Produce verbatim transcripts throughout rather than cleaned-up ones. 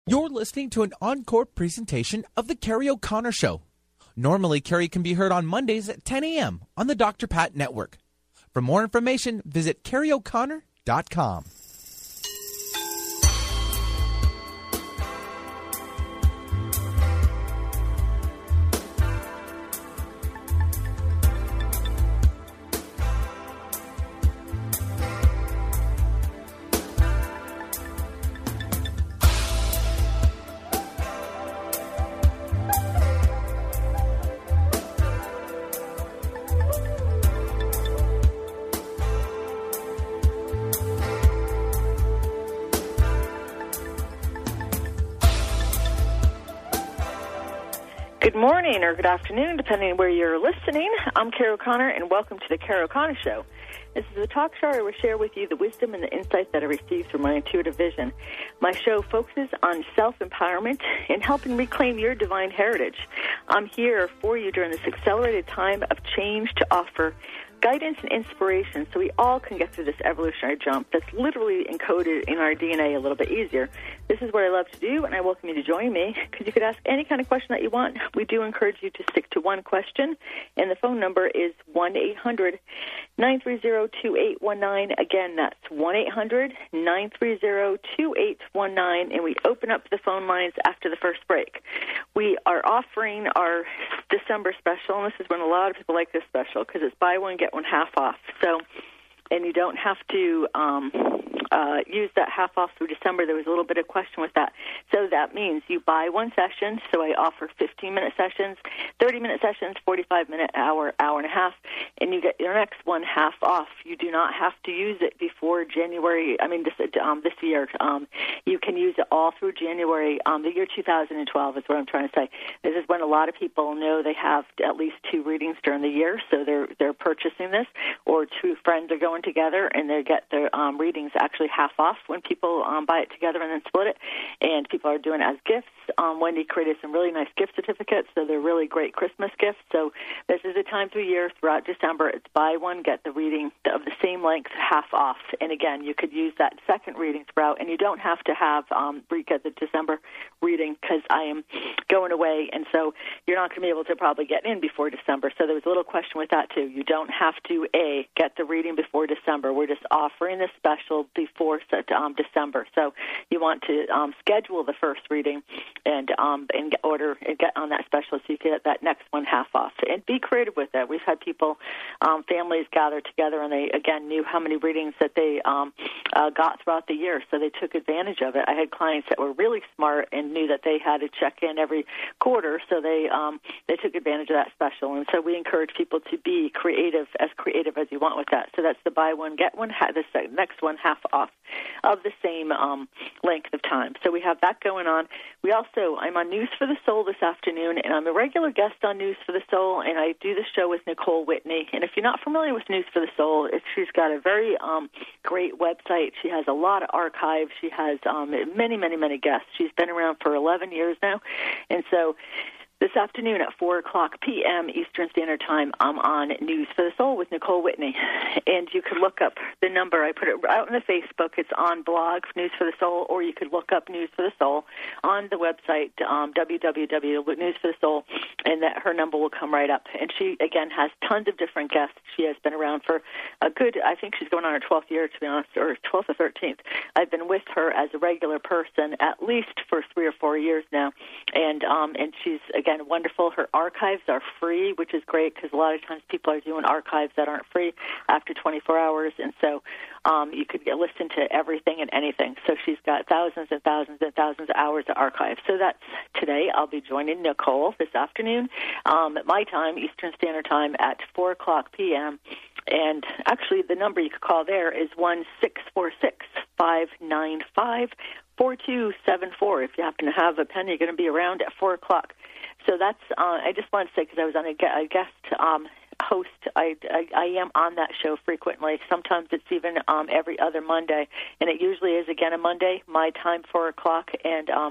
You're listening to an encore presentation of The Carrie O'Connor Show. Normally, Carrie can be heard on Mondays at ten a.m. on the Doctor Pat Network. For more information, visit carrie o'connor dot com. Good morning or good afternoon, depending on where you're listening. I'm Carrie O'Connor, and welcome to the Carrie O'Connor Show. This is a talk show where I will share with you the wisdom and the insight that I received through my intuitive vision. My show focuses on self-empowerment and helping reclaim your divine heritage. I'm here for you during this accelerated time of change to offer guidance and inspiration so we all can get through this evolutionary jump that's literally encoded in our D N A a little bit easier. This is what I love to do, and I welcome you to join me because you could ask any kind of question that you want. We do encourage you to stick to one question, and the phone number is one eight hundred nine three zero two eight one nine. Again, that's one eight hundred nine three zero two eight one nine, and we open up the phone lines after the first break. We are offering our December special, and this is when a lot of people like this special because it's buy one, get one half off. So, and you don't have to um, uh, use that half off through December. There was a little bit of question with that. So that means you buy one session. So I offer fifteen-minute sessions, thirty-minute sessions, forty-five-minute, hour, hour and a half, and you get your next one half off. You do not have to use it before January. I mean, this um, this year. Um, you can use it all through January. Um, the year two thousand twelve is what I'm trying to say. This is when a lot of people know they have at least two readings during the year, so they're they're purchasing this, or two friends are going together and they get their um, readings actually half off when people um, buy it together and then split it, and people are doing it as gifts. Um, Wendy created some really nice gift certificates, so they're really great Christmas gifts. So this is a time through year throughout December. It's buy one, get the reading of the same length half off. And again, you could use that second reading throughout, and you don't have to have um, get the December reading because I am going away, and so you're not going to be able to probably get in before December. So there was a little question with that too. You don't have to A, get the reading before December. We're just offering this special before um, December. So you want to um, schedule the first reading and um, and get order and get on that special so you get that next one half off. And be creative with it. We've had people, um, families gather together, and they again knew how many readings that they um, uh, got throughout the year, so they took advantage of it. I had clients that were really smart and knew that they had to check in every quarter, so they um, they took advantage of that special. And so we encourage people to be creative, as creative as you want with that. So that's the buy one, get one, ha- the next one half off of the same um, length of time. So we have that going on. We also, I'm on News for the Soul this afternoon, and I'm a regular guest on News for the Soul, and I do the show with Nicole Whitney. And if you're not familiar with News for the Soul, it's, she's got a very um, great website. She has a lot of archives. She has um, many, many, many guests. She's been around for eleven years now, and so this afternoon at four o'clock p.m. Eastern Standard Time, I'm on News for the Soul with Nicole Whitney. And you can look up the number. I put it out on the Facebook. It's on blog, News for the Soul, or you could look up News for the Soul on the website, um, w w w dot news for the soul, and that her number will come right up. And she, again, has tons of different guests. She has been around for a good, I think she's going on her twelfth year, to be honest, or twelfth or thirteenth. I've been with her as a regular person at least for three or four years now. And, um, and she's, again, Again, wonderful. Her archives are free, which is great because a lot of times people are doing archives that aren't free after twenty-four hours, and so um, you could get, listen to everything and anything. So she's got thousands and thousands and thousands of hours of archives. So that's today. I'll be joining Nicole this afternoon um, at my time, Eastern Standard Time, at four o'clock p.m., and actually the number you could call there is one six four six five nine five four two seven four. If you happen to have a pen, you're going to be around at four o'clock. So that's, uh, I just wanted to say, because I was on a, a guest um, host, I, I, I am on that show frequently. Sometimes it's even um, every other Monday, and it usually is, again, a Monday, my time, four o'clock. And um, so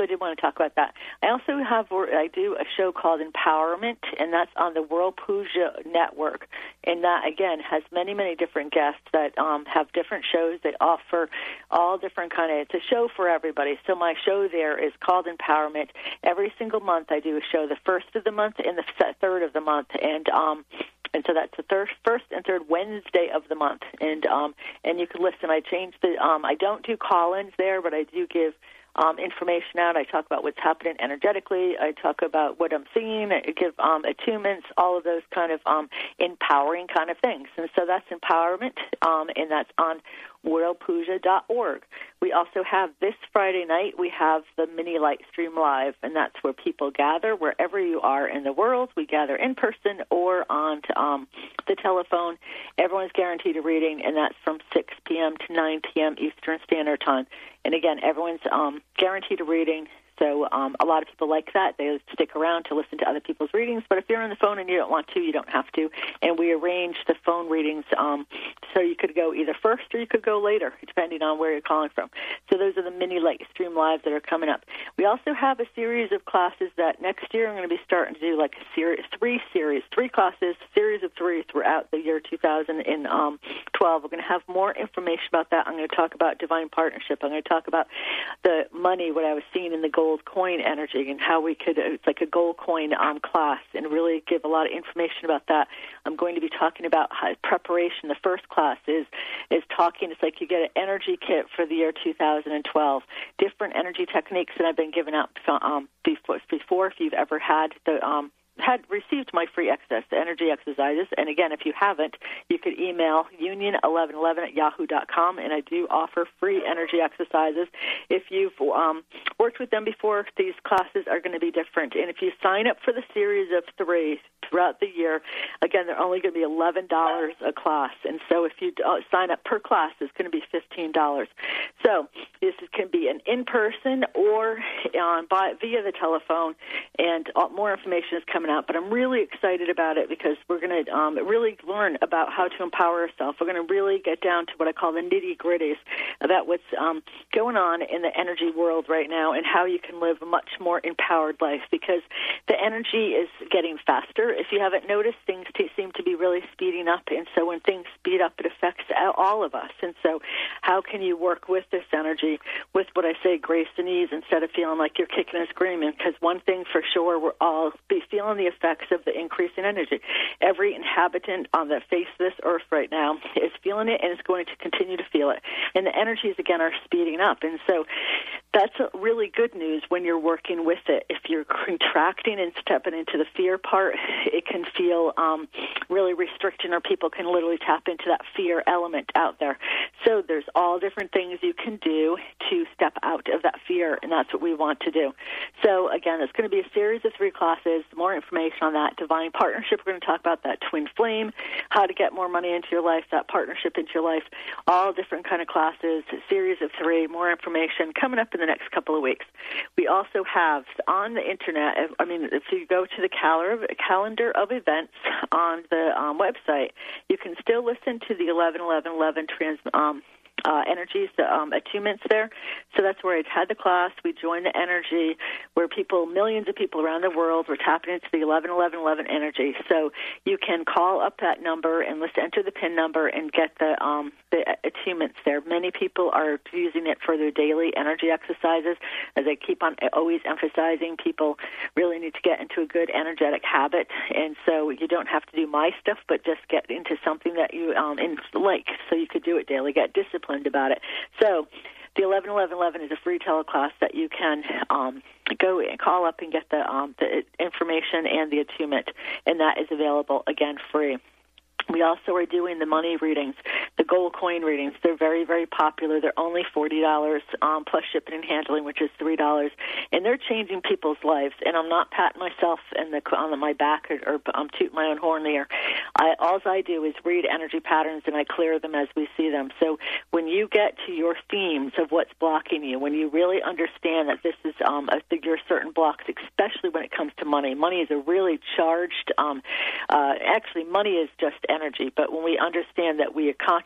so I did want to talk about that. I also have, I do a show called Empowerment, and that's on the World Puja Network. And that, again, has many, many different guests that um, have different shows. They offer all different kind of, it's a show for everybody. So my show there is called Empowerment. Every single month I do a show, the first of the month and the third of the month. And um, and so that's the third, first and third Wednesday of the month. And um, and you can listen. I changed the, um, I don't do call-ins there, but I do give Um, information out. I talk about what's happening energetically. I talk about what I'm seeing. I give um, attunements, all of those kind of um, empowering kind of things. And so that's Empowerment, um, and that's on world puja dot org. We also have this Friday night, we have the Mini Light Stream Live, and that's where people gather wherever you are in the world. We gather in person or on to, um, the telephone. Everyone's guaranteed a reading, and that's from six p.m. to nine p.m. Eastern Standard Time. And again, everyone's um, guaranteed a reading. So um, a lot of people like that. They stick around to listen to other people's readings. But if you're on the phone and you don't want to, you don't have to. And we arrange the phone readings um, so you could go either first or you could go later, depending on where you're calling from. So those are the Mini Light Stream Lives that are coming up. We also have a series of classes that next year I'm going to be starting to do like a series, three series, three classes, series of three throughout the year two thousand twelve. We're going to have more information about that. I'm going to talk about divine partnership. I'm going to talk about the money, what I was seeing in the gold coin energy and how we could, it's like a gold coin um, class, and really give a lot of information about that. I'm going to be talking about how preparation. The first class is is talking, it's like you get an energy kit for the year two thousand twelve, different energy techniques that I've been giving out um, before, before, if you've ever had the um, had received my free access to energy exercises. And again, if you haven't, you could email union eleven eleven at yahoo dot com, and I do offer free energy exercises. If you've um, worked with them before, these classes are going to be different. And if you sign up for the series of three throughout the year, again, they're only going to be eleven dollars a class. And so if you uh, sign up per class, it's going to be fifteen dollars. So this can be an in-person or on by, via the telephone, and uh, more information is coming out. But I'm really excited about it because we're going to um, really learn about how to empower ourselves. We're going to really get down to what I call the nitty-gritties about what's um, going on in the energy world right now and how you can live a much more empowered life, because the energy is getting faster. If you haven't noticed, things t- seem to be really speeding up, and so when things speed up, it affects all of us. And so how can you work with this energy with what I say, grace and ease, instead of feeling like you're kicking and screaming? Because one thing for sure, we're all be feeling the effects of the increase in energy. Every inhabitant on the face of this earth right now is feeling it, and is going to continue to feel it. And the energies, again, are speeding up. And so that's a really good news when you're working with it. If you're contracting and stepping into the fear part, it can feel um, really restricting, or people can literally tap into that fear element out there. So there's all different things you can do to step out of that fear, and that's what we want to do. So again, it's going to be a series of three classes. More information on that. Divine partnership, we're going to talk about that twin flame, how to get more money into your life, that partnership into your life, all different kind of classes, a series of three, more information coming up in the next couple of weeks. We also have on the internet, I mean, if you go to the calendar, calendar of events on the um, website, you can still listen to the eleven eleven eleven trans um Uh, energies, the um, attunements there. So that's where I had the class. We joined the energy where people, millions of people around the world were tapping into the eleven eleven eleven energy. So you can call up that number and let's enter the PIN number and get the um, the attunements there. Many people are using it for their daily energy exercises. As I keep on always emphasizing, people really need to get into a good energetic habit. And so you don't have to do my stuff, but just get into something that you um, in, like, so you could do it daily, get disciplined about it. So the eleven eleven eleven is a free teleclass that you can um, go and call up and get the, um, the information and the attunement, and that is available, again, free. We also are doing the money readings, the gold coin readings. They're very, very popular. They're only forty dollars um, plus shipping and handling, which is three dollars. And they're changing people's lives. And I'm not patting myself in the, on my back or, or I'm tooting my own horn there. I, all I do is read energy patterns, and I clear them as we see them. So when you get to your themes of what's blocking you, when you really understand that this is um, a, your certain blocks, especially when it comes to money. Money is a really charged, um, uh, actually money is just energy, but when we understand that we are conscious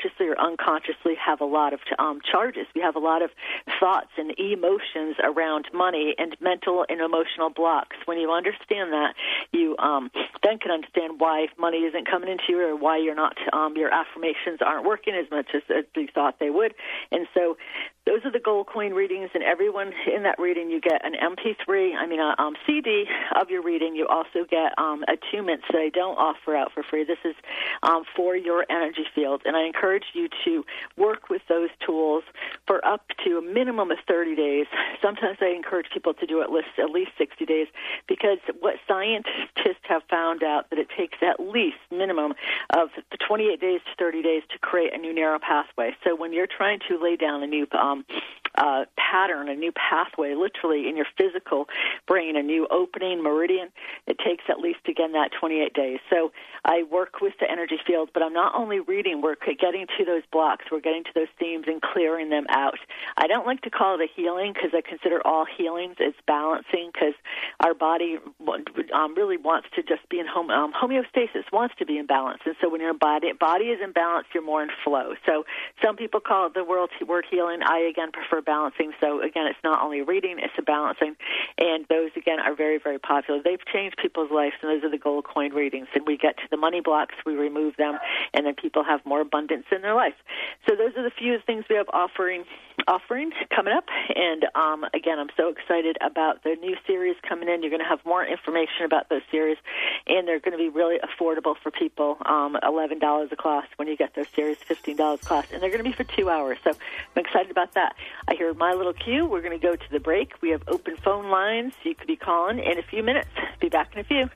consciously or unconsciously have a lot of um, charges. We have a lot of thoughts and emotions around money and mental and emotional blocks. When you understand that, you um, then can understand why money isn't coming into you, or why you're not, um, your affirmations aren't working as much as, as you thought they would. And so those are the gold coin readings, and everyone in that reading, you get an M P three, I mean, a um, C D of your reading. You also get um, attunements that I don't offer out for free. This is um, for your energy field, and I encourage you to work with those tools for up to a minimum of thirty days. Sometimes I encourage people to do at least, at least sixty days, because what scientists have found out that it takes at least minimum of twenty-eight days to thirty days to create a new neural pathway. So when you're trying to lay down a new um, uh, pattern, a new pathway, literally in your physical brain, a new opening meridian, it takes at least, again, that twenty-eight days. So I work with the energy field, but I'm not only reading, we're getting to those blocks, we're getting to those themes and clearing them out. I don't like to call it a healing, because I consider all healings as balancing, because our body um, really wants to just be in home, um, homeostasis, wants to be in balance. And so when your body, body is in balance, you're more in flow. So some people call it the word, word healing. I, again, prefer balancing. So, again, it's not only reading, it's a balancing. And those, again, are very, very popular. They've changed people's lives, and those are the gold coin readings. And we get to the money blocks, we remove them, and then people have more abundance in their life. So those are the few things we have offering offering coming up. And, um, again, I'm so excited about the new series coming in. You're going to have more information about those series, and they're going to be really affordable for people, um, eleven dollars a class when you get those series, fifteen dollars a class, and they're going to be for two hours. So I'm excited about that. I hear my little cue. We're going to go to the break. We have open phone lines. You could be calling in a few minutes. Be back in a few.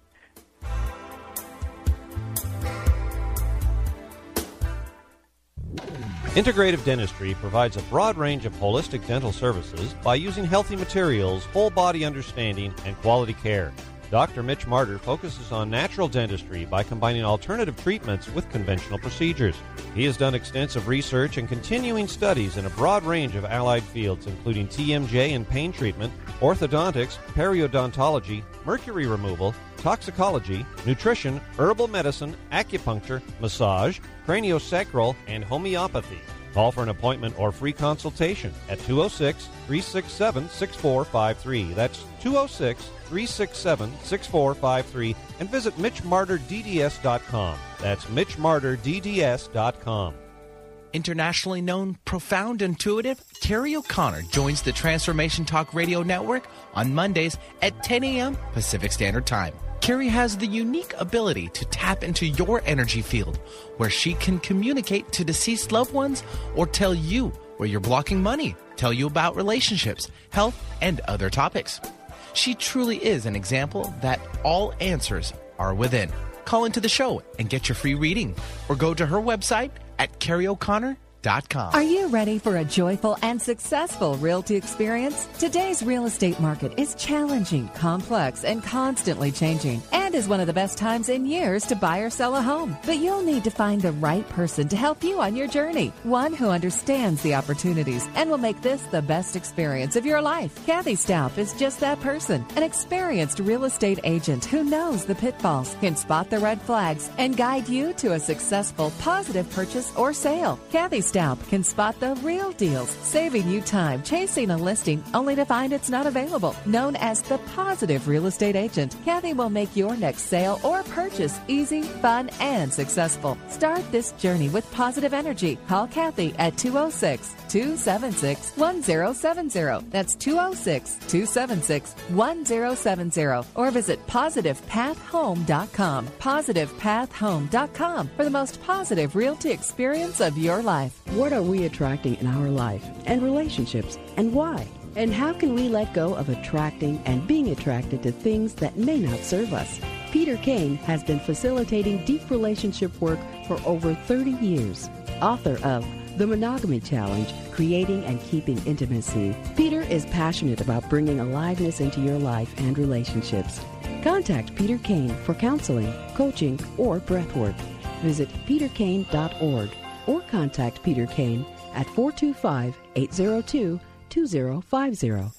Integrative Dentistry provides a broad range of holistic dental services by using healthy materials, whole body understanding, and quality care. Doctor Mitch Martyr focuses on natural dentistry by combining alternative treatments with conventional procedures. He has done extensive research and continuing studies in a broad range of allied fields, including T M J and pain treatment, orthodontics, periodontology, mercury removal, toxicology, nutrition, herbal medicine, acupuncture, massage, craniosacral, and homeopathy. Call for an appointment or free consultation at two oh six, three six seven, six four five three. That's two oh six, three six seven, six four five three, and visit mitch martyr d d s dot com. That's mitch martyr d d s dot com. Internationally known, profound, intuitive, Carrie O'Connor joins the Transformation Talk Radio Network on Mondays at ten a.m. Pacific Standard Time. Carrie has the unique ability to tap into your energy field, where she can communicate to deceased loved ones or tell you where you're blocking money, tell you about relationships, health, and other topics. She truly is an example that all answers are within. Call into the show and get your free reading, or go to her website at carrie o'connor dot com. Are you ready for a joyful and successful realty experience? Today's real estate market is challenging, complex, and constantly changing, and is one of the best times in years to buy or sell a home. But you'll need to find the right person to help you on your journey, one who understands the opportunities and will make this the best experience of your life. Kathy Stauff is just that person, an experienced real estate agent who knows the pitfalls, can spot the red flags, and guide you to a successful, positive purchase or sale. Kathy Stauff can spot the real deals, saving you time chasing a listing only to find it's not available. Known as the Positive Real Estate Agent, Kathy will make your next sale or purchase easy, fun, and successful. Start this journey with positive energy. Call Kathy at two oh six, two seven six, one oh seven oh. That's two oh six, two seven six, one oh seven oh. Or visit positive path home dot com. positive path home dot com for the most positive realty experience of your life. What are we attracting in our life and relationships, and why? And how can we let go of attracting and being attracted to things that may not serve us? Peter Kane has been facilitating deep relationship work for over thirty years. Author of The Monogamy Challenge, Creating and Keeping Intimacy, Peter is passionate about bringing aliveness into your life and relationships. Contact Peter Kane for counseling, coaching, or breathwork. Visit peter kane dot org. Or contact Peter Kane at four two five, eight zero two, two zero five zero.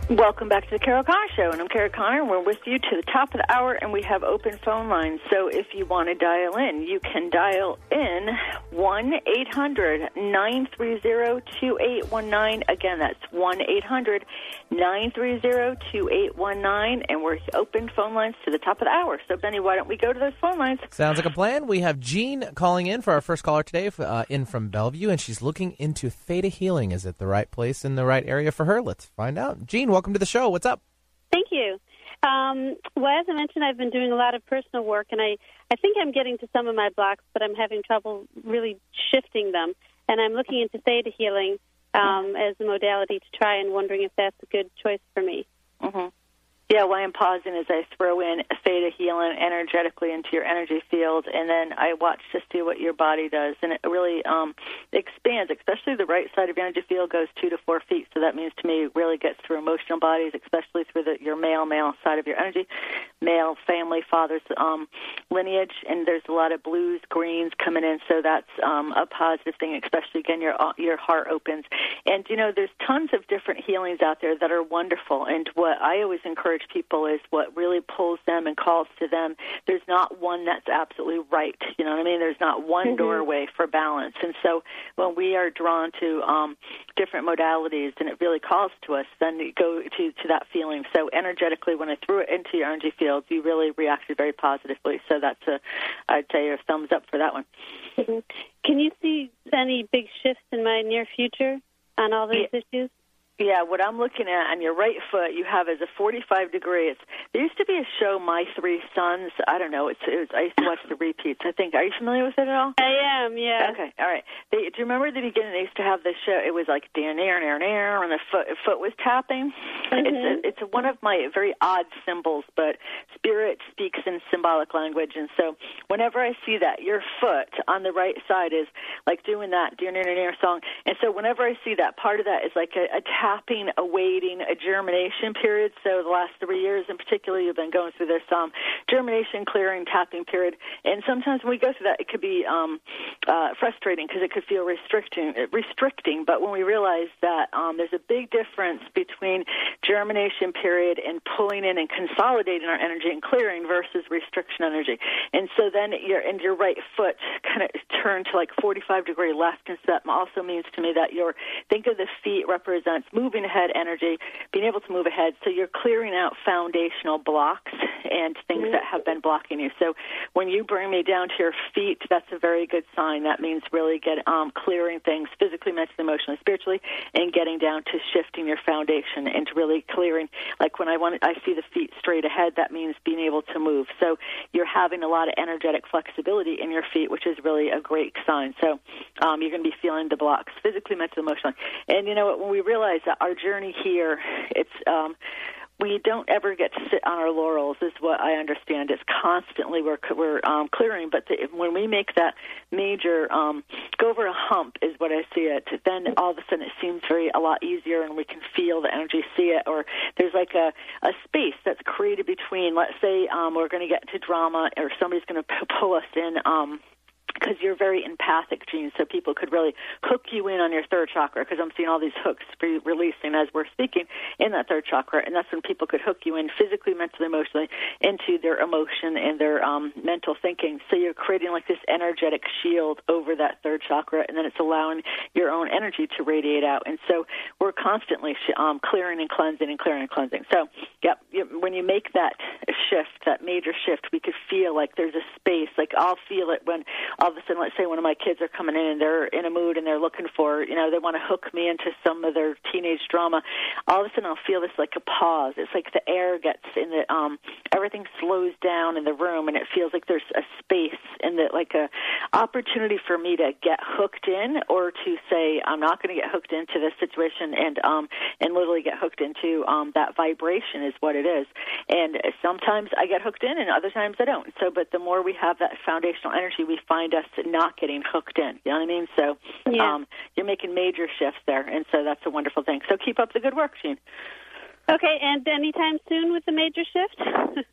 Welcome back to the Carol Connor Show, and I'm Carol Connor, and we're with you to the top of the hour, and we have open phone lines. So if you want to dial in, you can dial in one eight hundred nine three zero two eight one nine. Again, that's one eight hundred nine three zero two eight one nine, and we're open phone lines to the top of the hour. So, Benny, why don't we go to those phone lines? Sounds like a plan. We have Jean calling in for our first caller today, uh, in from Bellevue, and she's looking into theta healing. Is it the right place in the right area for her? Let's find out. Jean, welcome to the show. What's up? Thank you. Um, well, as I mentioned, I've been doing a lot of personal work, and I, I think I'm getting to some of my blocks, but I'm having trouble really shifting them. And I'm looking into theta healing um, as a modality to try, and wondering if that's a good choice for me. Mm-hmm. Yeah, why I'm pausing is I throw in theta healing energetically into your energy field, and then I watch to see what your body does. And it really um, expands, especially the right side of your energy field goes two to four feet. So that means to me it really gets through emotional bodies, especially through the, your male, male side of your energy, male family, father's um, lineage. And there's a lot of blues, greens coming in, so that's um, a positive thing, especially, again, your, your heart opens. And, you know, there's tons of different healings out there that are wonderful. And what I always encourage people is what really pulls them and calls to them. There's not one that's absolutely right. You know what I mean? There's not one mm-hmm. doorway for balance. And so when we are drawn to um, different modalities and it really calls to us, then you go to, to that feeling. So energetically, when I threw it into your energy field, you really reacted very positively. So that's a, I'd say, a thumbs up for that one. Mm-hmm. Can you see any big shifts in my near future on all these yeah. issues? Yeah, what I'm looking at on your right foot, you have is a forty-five degree. It's, there used to be a show, My Three Sons. I don't know. It's, it was, I used to watch the repeats. I think. Are you familiar with it at all? I am. Yeah. Okay. All right. They, do you remember the beginning? They used to have this show. It was like near, near, near, near, and the foot foot was tapping. Mm-hmm. It's a, it's a, one of my very odd symbols, but spirit speaks in symbolic language, and so whenever I see that, your foot on the right side is like doing that near, near, near song, and so whenever I see that, part of that is like a, a tapping, a waiting, a germination period. So the last three years in particular, you've been going through this um, germination, clearing, tapping period. And sometimes when we go through that, it could be um, uh, frustrating because it could feel restricting, restricting. But when we realize that um, there's a big difference between germination period and pulling in and consolidating our energy and clearing versus restriction energy. And so then your and your right foot kind of turn to like forty-five degree left. And so that also means to me that your, think of the feet represents moving ahead energy, being able to move ahead. So you're clearing out foundational blocks and things that have been blocking you. So when you bring me down to your feet, that's a very good sign. That means really get um, clearing things physically, mentally, emotionally, spiritually, and getting down to shifting your foundation and to really clearing. Like when I want, I see the feet straight ahead, that means being able to move. So you're having a lot of energetic flexibility in your feet, which is really a great sign. So um, you're going to be feeling the blocks physically, mentally, emotionally. And you know what, when we realize that our journey here, it's um, we don't ever get to sit on our laurels, is what I understand. It's constantly we're we're um, clearing, but the, when we make that major um, go over a hump, is what I see it. Then all of a sudden it seems very a lot easier, and we can feel the energy, see it. Or there's like a, a space that's created between. Let's say um, we're going to get into drama, or somebody's going to p- pull us in. Um, because you're very empathic, Gene, so people could really hook you in on your third chakra, because I'm seeing all these hooks re- releasing as we're speaking in that third chakra, and that's when people could hook you in physically, mentally, emotionally into their emotion and their um, mental thinking. So you're creating like this energetic shield over that third chakra, and then it's allowing your own energy to radiate out. And so we're constantly sh- um, clearing and cleansing and clearing and cleansing. So, yep, you, when you make that shift, that major shift, we could feel like there's a space. Like I'll feel it when all of a sudden, let's say one of my kids are coming in and they're in a mood and they're looking for, you know, they want to hook me into some of their teenage drama. All of a sudden, I'll feel this like a pause. It's like the air gets in the, um, everything slows down in the room, and it feels like there's a space and that like a opportunity for me to get hooked in, or to say I'm not going to get hooked into this situation, and um, and literally get hooked into um, that vibration is what it is. And sometimes I get hooked in, and other times I don't. So, but the more we have that foundational energy, we find us not getting hooked in. You know what I mean? So yeah. um, you're making major shifts there, and so that's a wonderful thing. So keep up the good work, Jean. Okay, and anytime soon with the major shift?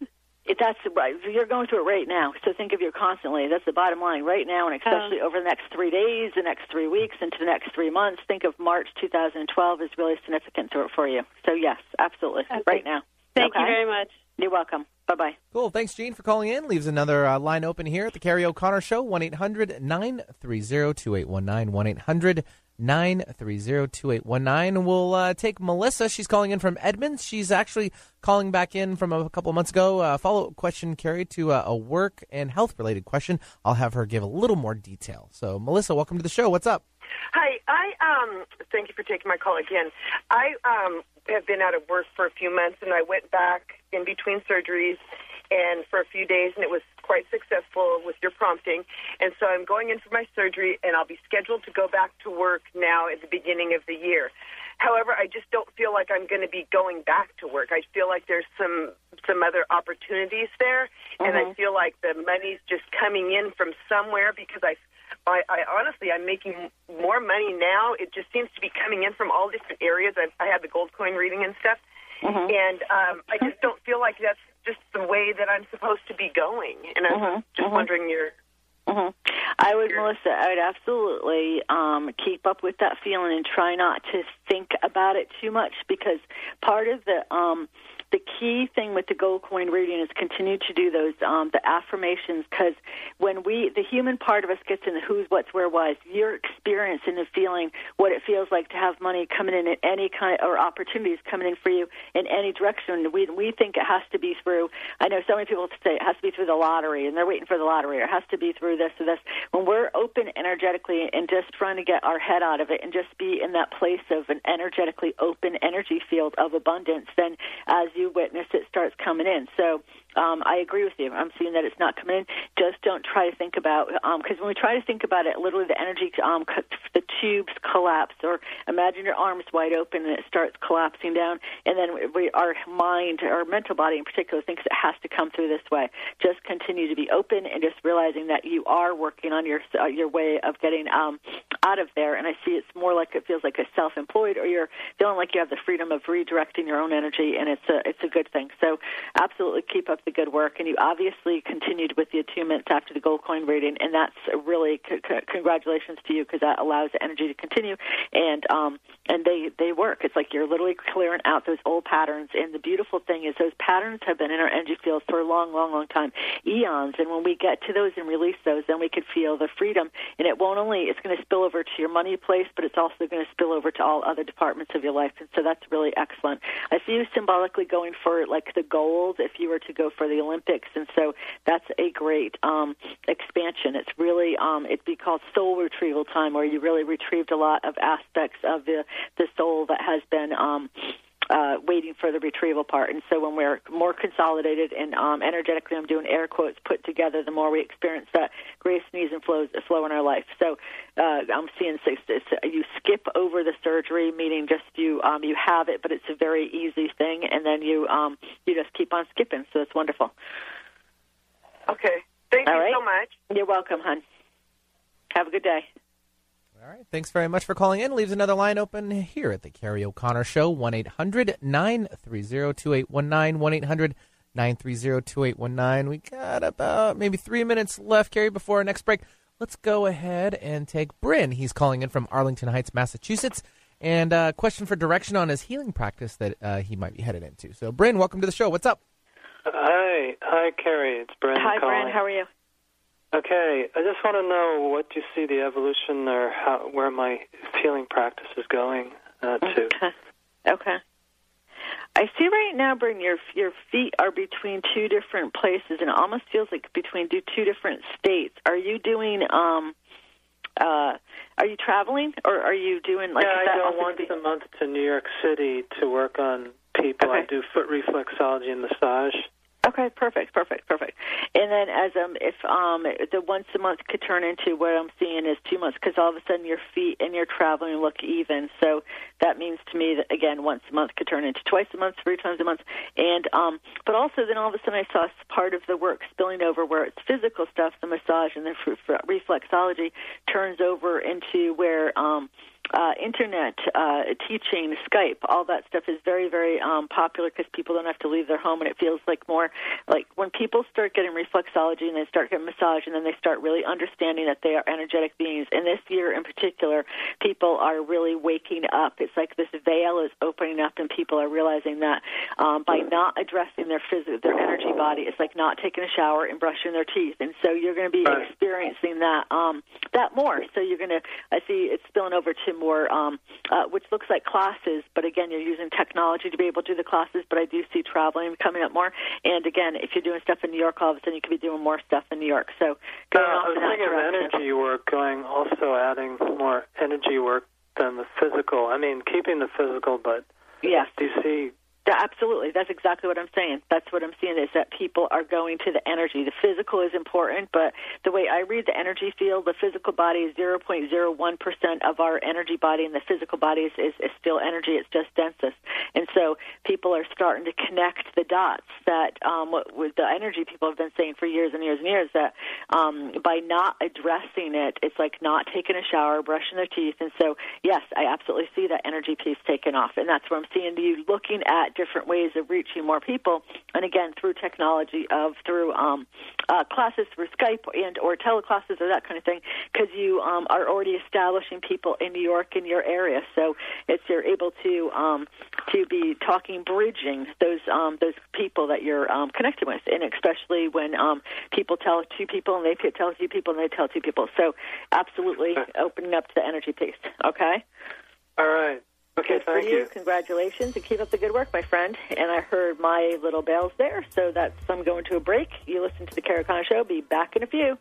It, that's right. You're going through it right now, so think of you constantly. That's the bottom line right now, and especially Oh. over the next three days, the next three weeks, into the next three months. Think of March two thousand twelve is really significant to, for you. So, yes, absolutely, Okay. right now. Thank Okay? you very much. You're welcome. Bye-bye. Cool. Thanks, Gene, for calling in. Leaves another uh, line open here at the Carrie O'Connor Show, one eight hundred nine three zero two eight one nine, one eight hundred nine three zero two eight one nine. We'll uh, take Melissa. She's calling in from Edmonds. She's actually calling back in from a couple of months ago. Uh, follow-up question, Carrie, to uh, a work and health-related question. I'll have her give a little more detail. So, Melissa, welcome to the show. What's up? Hi, I um thank you for taking my call again. I um have been out of work for a few months, and I went back in between surgeries and for a few days, and it was quite successful with your prompting. And so I'm going in for my surgery, and I'll be scheduled to go back to work now at the beginning of the year. However, I just don't feel like I'm going to be going back to work. I feel like there's some some other opportunities there, and I feel like the money's just coming in from somewhere because I I, I honestly, I'm making more money now. It just seems to be coming in from all different areas. I, I had the gold coin reading and stuff, Mm-hmm. and um, I just don't feel like that's just the way that I'm supposed to be going. And I'm Mm-hmm. just Mm-hmm. wondering your... Mm-hmm. I would, Melissa, I would absolutely um, keep up with that feeling and try not to think about it too much, because part of the um, the key thing with the gold coin reading is continue to do those um, the affirmations, because when we, the human part of us gets in the who's, what's, where, why's, you're experiencing and feeling what it feels like to have money coming in at any kind, or opportunities coming in for you in any direction. We we think it has to be through, I know so many people say it has to be through the lottery, and they're waiting for the lottery, or it has to be through this or this. When we're open energetically and just trying to get our head out of it and just be in that place of an energetically open energy field of abundance, then as you witness, it starts coming in. So um, I agree with you. I'm seeing that it's not coming in. Just don't try to think about, because um, when we try to think about it, literally the energy, um, the tubes collapse, or imagine your arms wide open and it starts collapsing down, and then we, our mind, our mental body in particular, thinks it has to come through this way. Just continue to be open and just realizing that you are working on your uh, your way of getting um, out of there. And I see it's more like it feels like a self-employed, or you're feeling like you have the freedom of redirecting your own energy, and it's a it's a good thing. So absolutely keep up the good work. And you obviously continued with the attunements after the gold coin reading, and that's really c- c- congratulations to you, because that allows the energy to continue, and um, and they, they work. It's like you're literally clearing out those old patterns. And the beautiful thing is those patterns have been in our energy fields for a long, long, long time, eons. And when we get to those and release those, then we could feel the freedom. And it won't only, it's going to spill over to your money place, but it's also going to spill over to all other departments of your life. And so that's really excellent. I see you symbolically going for like the gold if you were to go for the Olympics. And so that's a great um, expansion. It's really, um, it'd be called soul retrieval time, where you really retrieved a lot of aspects of the, the soul that has been um, uh, waiting for the retrieval part. And so when we're more consolidated and um, energetically, I'm doing air quotes, put together, the more we experience that grace, ease, and flows, flow in our life. So uh, I'm seeing six, it's, you skip over the surgery, meaning just you um, you have it, but it's a very easy thing, and then you um, you just keep on skipping. So it's wonderful. Okay. Thank All you right. so much. You're welcome, hon. Have a good day. All right. Thanks very much for calling in. Leaves another line open here at the Carrie O'Connor Show, one eight hundred nine three zero two eight one nine, one eight hundred nine three zero two eight one nine. We got about maybe three minutes left, Carrie, before our next break. Let's go ahead and take Bryn. He's calling in from Arlington Heights, Massachusetts, and a uh, question for direction on his healing practice that uh, he might be headed into. So, Bryn, welcome to the show. What's up? Hi. Hi, Carrie. It's Bryn Hi, calling. Bryn. How are you? Okay. I just want to know what you see the evolution, or how, where my healing practice is going uh, to. Okay. Okay. I see right now, Bryn, your your feet are between two different places, and it almost feels like between two different states. Are you doing? Um, uh, are you traveling, or are you doing like? Yeah, is that I go also once be- a month to New York City to work on people. Okay. I do foot reflexology and massage. Okay, perfect, perfect, perfect. And then as um, if um, the once a month could turn into what I'm seeing is two months, because all of a sudden your feet and your traveling look even. So that means to me that, again, once a month could turn into twice a month, three times a month. And um, but also then all of a sudden I saw part of the work spilling over where it's physical stuff, the massage and the f- f- reflexology turns over into where um, uh, internet uh, teaching, Skype, all that stuff is very, very um, popular because people don't have to leave their home, and it feels like more like when people start getting reflexology and they start getting massage and then they start really understanding that they are energetic beings. And this year in particular, people are really waking up. It's like this veil is opening up, and people are realizing that um, by not addressing their phys- their energy body, it's like not taking a shower and brushing their teeth. And so you're going to be experiencing that um, that more. So you're going to, I see it's spilling over to more, um, uh, which looks like classes, but again, you're using technology to be able to do the classes, but I do see traveling coming up more. And again, if you're doing stuff in New York, all of a sudden you could be doing more stuff in New York. So going uh, off I was in that thinking of direction. energy work, going also adding more energy work than the physical. I mean, keeping the physical, but yes. do you see... Yeah, absolutely. That's exactly what I'm saying. That's what I'm seeing is that people are going to the energy. The physical is important, but the way I read the energy field, the physical body is zero point zero one percent of our energy body, and the physical body is, is, is still energy. It's just densest. And so people are starting to connect the dots that um, what, with the energy people have been saying for years and years and years, that um, by not addressing it, it's like not taking a shower, brushing their teeth. And so, yes, I absolutely see that energy piece taken off. And that's where I'm seeing you looking at different ways of reaching more people, and again through technology of through um, uh, classes through Skype and or teleclasses or that kind of thing, because you um, are already establishing people in New York in your area. So it's you're able to um, to be talking, bridging those um, those people that you're um, connected with, and especially when um, people tell two people and they tell two people and they tell two people. So absolutely opening up to the energy piece. Okay. All right. Okay, good for thank you. you. Congratulations, and keep up the good work, my friend. And I heard my little bells there, so that's I'm going to a break. You listen to the Carol Connor Show. Be back in a few.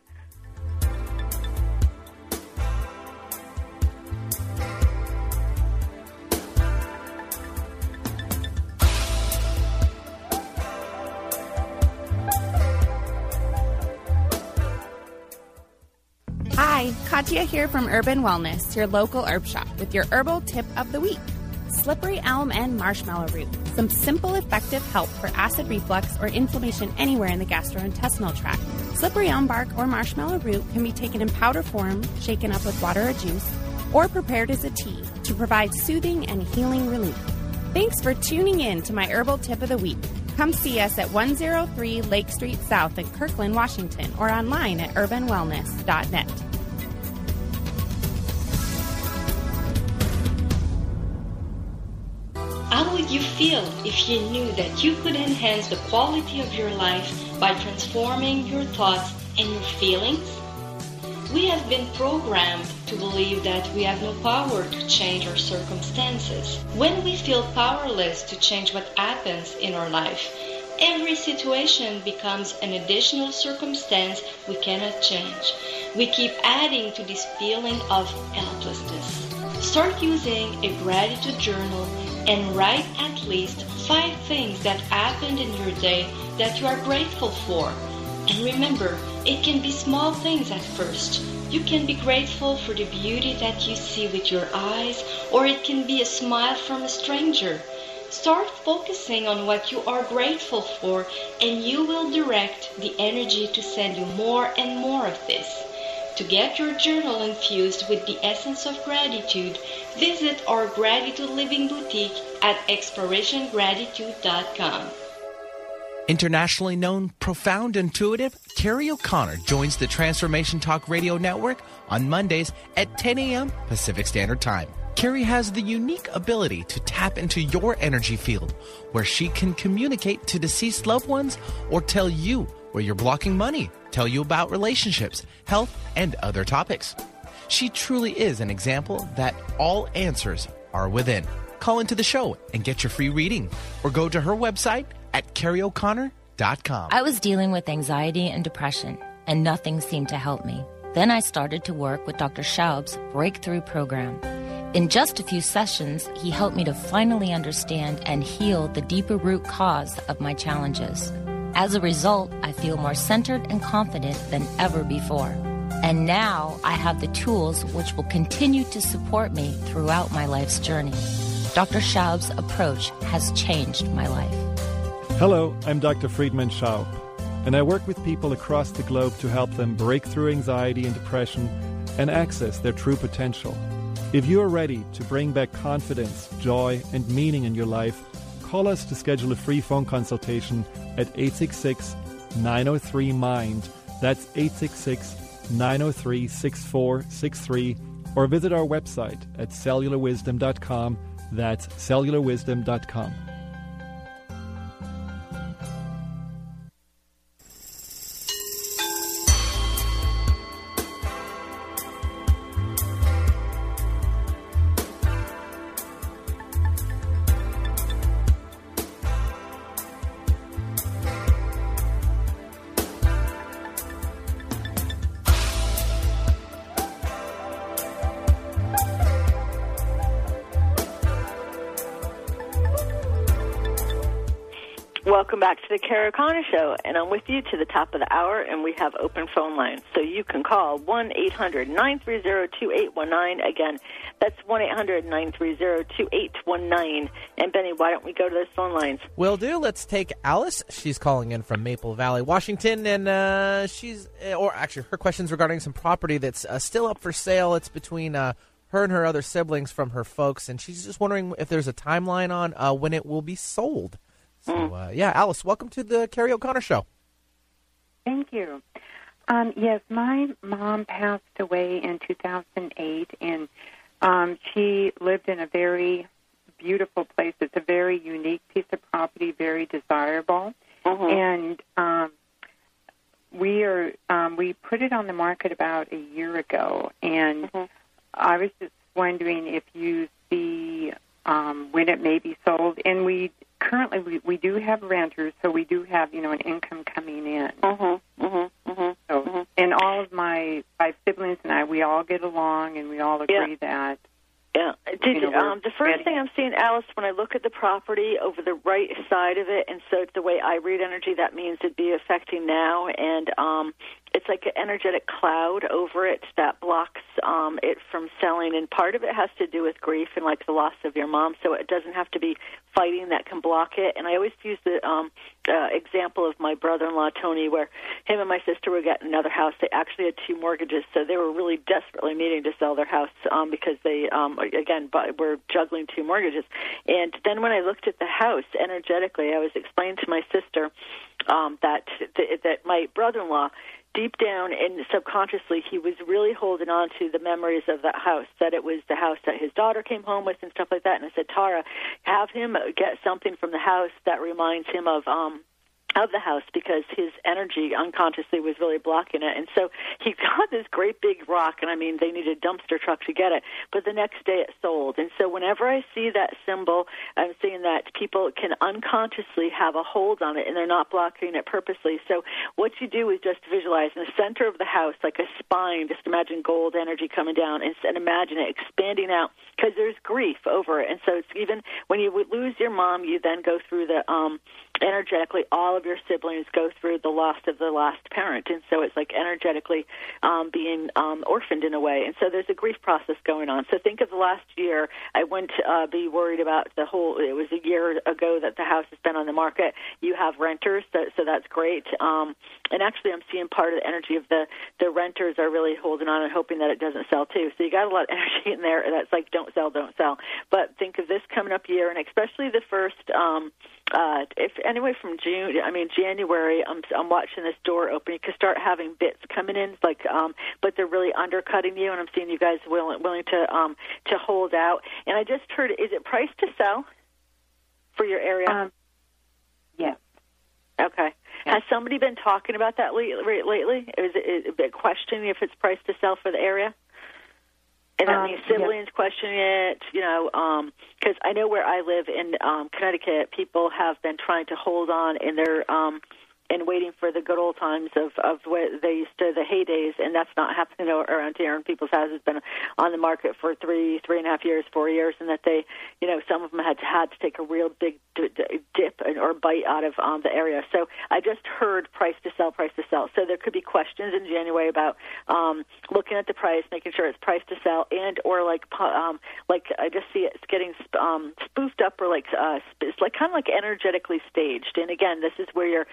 Hi, Katya here from Urban Wellness, your local herb shop, with your herbal tip of the week. Slippery elm and marshmallow root. Some simple, effective help for acid reflux or inflammation anywhere in the gastrointestinal tract. Slippery elm bark or marshmallow root can be taken in powder form, shaken up with water or juice, or prepared as a tea to provide soothing and healing relief. Thanks for tuning in to my herbal tip of the week. Come see us at one oh three Lake Street South in Kirkland, Washington, or online at urban wellness dot net. How would you feel if you knew that you could enhance the quality of your life by transforming your thoughts and your feelings? We have been programmed to believe that we have no power to change our circumstances. When we feel powerless to change what happens in our life, every situation becomes an additional circumstance we cannot change. We keep adding to this feeling of helplessness. Start using a gratitude journal and write at least five things that happened in your day that you are grateful for. And remember, it can be small things at first. You can be grateful for the beauty that you see with your eyes, or it can be a smile from a stranger. Start focusing on what you are grateful for, and you will direct the energy to send you more and more of this. To get your journal infused with the essence of gratitude, visit our Gratitude Living Boutique at exploration gratitude dot com. Internationally known, profound, intuitive, Carrie O'Connor joins the Transformation Talk Radio Network on Mondays at ten a.m. Pacific Standard Time. Carrie has the unique ability to tap into your energy field, where she can communicate to deceased loved ones or tell you where you're blocking money, tell you about relationships, health, and other topics. She truly is an example that all answers are within. Call into the show and get your free reading, or go to her website at carrie o'connor dot com. I was dealing with anxiety and depression, and nothing seemed to help me. Then I started to work with Doctor Schaub's Breakthrough Program. In just a few sessions, he helped me to finally understand and heal the deeper root cause of my challenges. As a result, I feel more centered and confident than ever before. And now I have the tools which will continue to support me throughout my life's journey. Doctor Schaub's approach has changed my life. Hello, I'm Doctor Friedman Schaub, and I work with people across the globe to help them break through anxiety and depression and access their true potential. If you are ready to bring back confidence, joy, and meaning in your life, call us to schedule a free phone consultation at eight six six, nine oh three, MIND. That's eight six six, nine oh three, six four six three. Or visit our website at cellular wisdom dot com. That's cellular wisdom dot com. Welcome back to the Carrie O'Connor Show, and I'm with you to the top of the hour, and we have open phone lines. So you can call one eight hundred nine three zero two eight one nine. Again, that's one eight hundred nine three zero two eight one nine. And, Benny, why don't we go to those phone lines? Will do. Let's take Alice. She's calling in from Maple Valley, Washington, and uh, she's, or actually her question's regarding some property that's uh, still up for sale. It's between uh, her and her other siblings from her folks, and she's just wondering if there's a timeline on uh, when it will be sold. So, uh, yeah, Alice, welcome to the Carrie O'Connor Show. Thank you. Um, yes, my mom passed away in two thousand eight, and um, she lived in a very beautiful place. It's a very unique piece of property, very desirable. Mm-hmm. And um, we are um, we put it on the market about a year ago, and mm-hmm. I was just wondering if you see um, when it may be sold. And we currently we, we do have renters, so we do have, you know, an income coming in. Mm-hmm, mm-hmm, mm-hmm, so, mm-hmm. And all of my five siblings and I, we all get along, and we all agree yeah. that. Yeah. Did you know, um, the first thing I'm seeing, Alice, when I look at the property over the right side of it, and so the way I read energy, that means it'd be affecting now, and um, it's like an energetic cloud over it that blocks um, it from selling, and part of it has to do with grief and like the loss of your mom, so it doesn't have to be fighting that can block it. And I always use the um, uh, example of my brother-in-law, Tony, where him and my sister were getting another house. They actually had two mortgages, so they were really desperately needing to sell their house um, because they, um, again, were juggling two mortgages. And then when I looked at the house energetically, I was explaining to my sister um, that, th- that my brother-in-law, deep down and subconsciously, he was really holding on to the memories of that house, that it was the house that his daughter came home with and stuff like that. And I said, Tara, have him get something from the house that reminds him of um of the house, because his energy unconsciously was really blocking it. And so he got this great big rock, and I mean, they needed a dumpster truck to get it, but the next day it sold. And so whenever I see that symbol, I'm seeing that people can unconsciously have a hold on it, and they're not blocking it purposely. So what you do is just visualize in the center of the house, like a spine, just imagine gold energy coming down, and, and imagine it expanding out, because there's grief over it. And so it's even when you lose your mom, you then go through the um, energetically all of your siblings go through the loss of the last parent, and so it's like energetically um, being um, orphaned in a way, and so there's a grief process going on. So think of the last year. I wouldn't uh, be worried about the whole, it was a year ago that the house has been on the market. You have renters, so, so that's great, um, and actually I'm seeing part of the energy of the, the renters are really holding on and hoping that it doesn't sell too, so you got a lot of energy in there that's like don't sell, don't sell. But think of this coming up year, and especially the first um, Uh, if anyway from June, I mean January, I'm I'm watching this door open. You can start having bits coming in, like, um, but they're really undercutting you, and I'm seeing you guys willing willing to um to hold out. And I just heard, is it priced to sell for your area? Um, yes. Okay. Yeah. Has somebody been talking about that lately? lately? Is it a question if it's priced to sell for the area? And that um, means siblings yeah. questioning it, you know, because um, I know where I live in um, Connecticut, people have been trying to hold on in their um, and waiting for the good old times of, of what they used to, the heydays, and that's not happening around here. And people's houses been on the market for three, three and a half years, four years, and that they, you know, some of them had to, had to take a real big dip or bite out of um, the area. So I just heard price to sell, price to sell. So there could be questions in January about um, looking at the price, making sure it's price to sell, and or like um, like I just see it's getting um, spoofed up or like uh, it's like kind of like energetically staged. And again, this is where you're this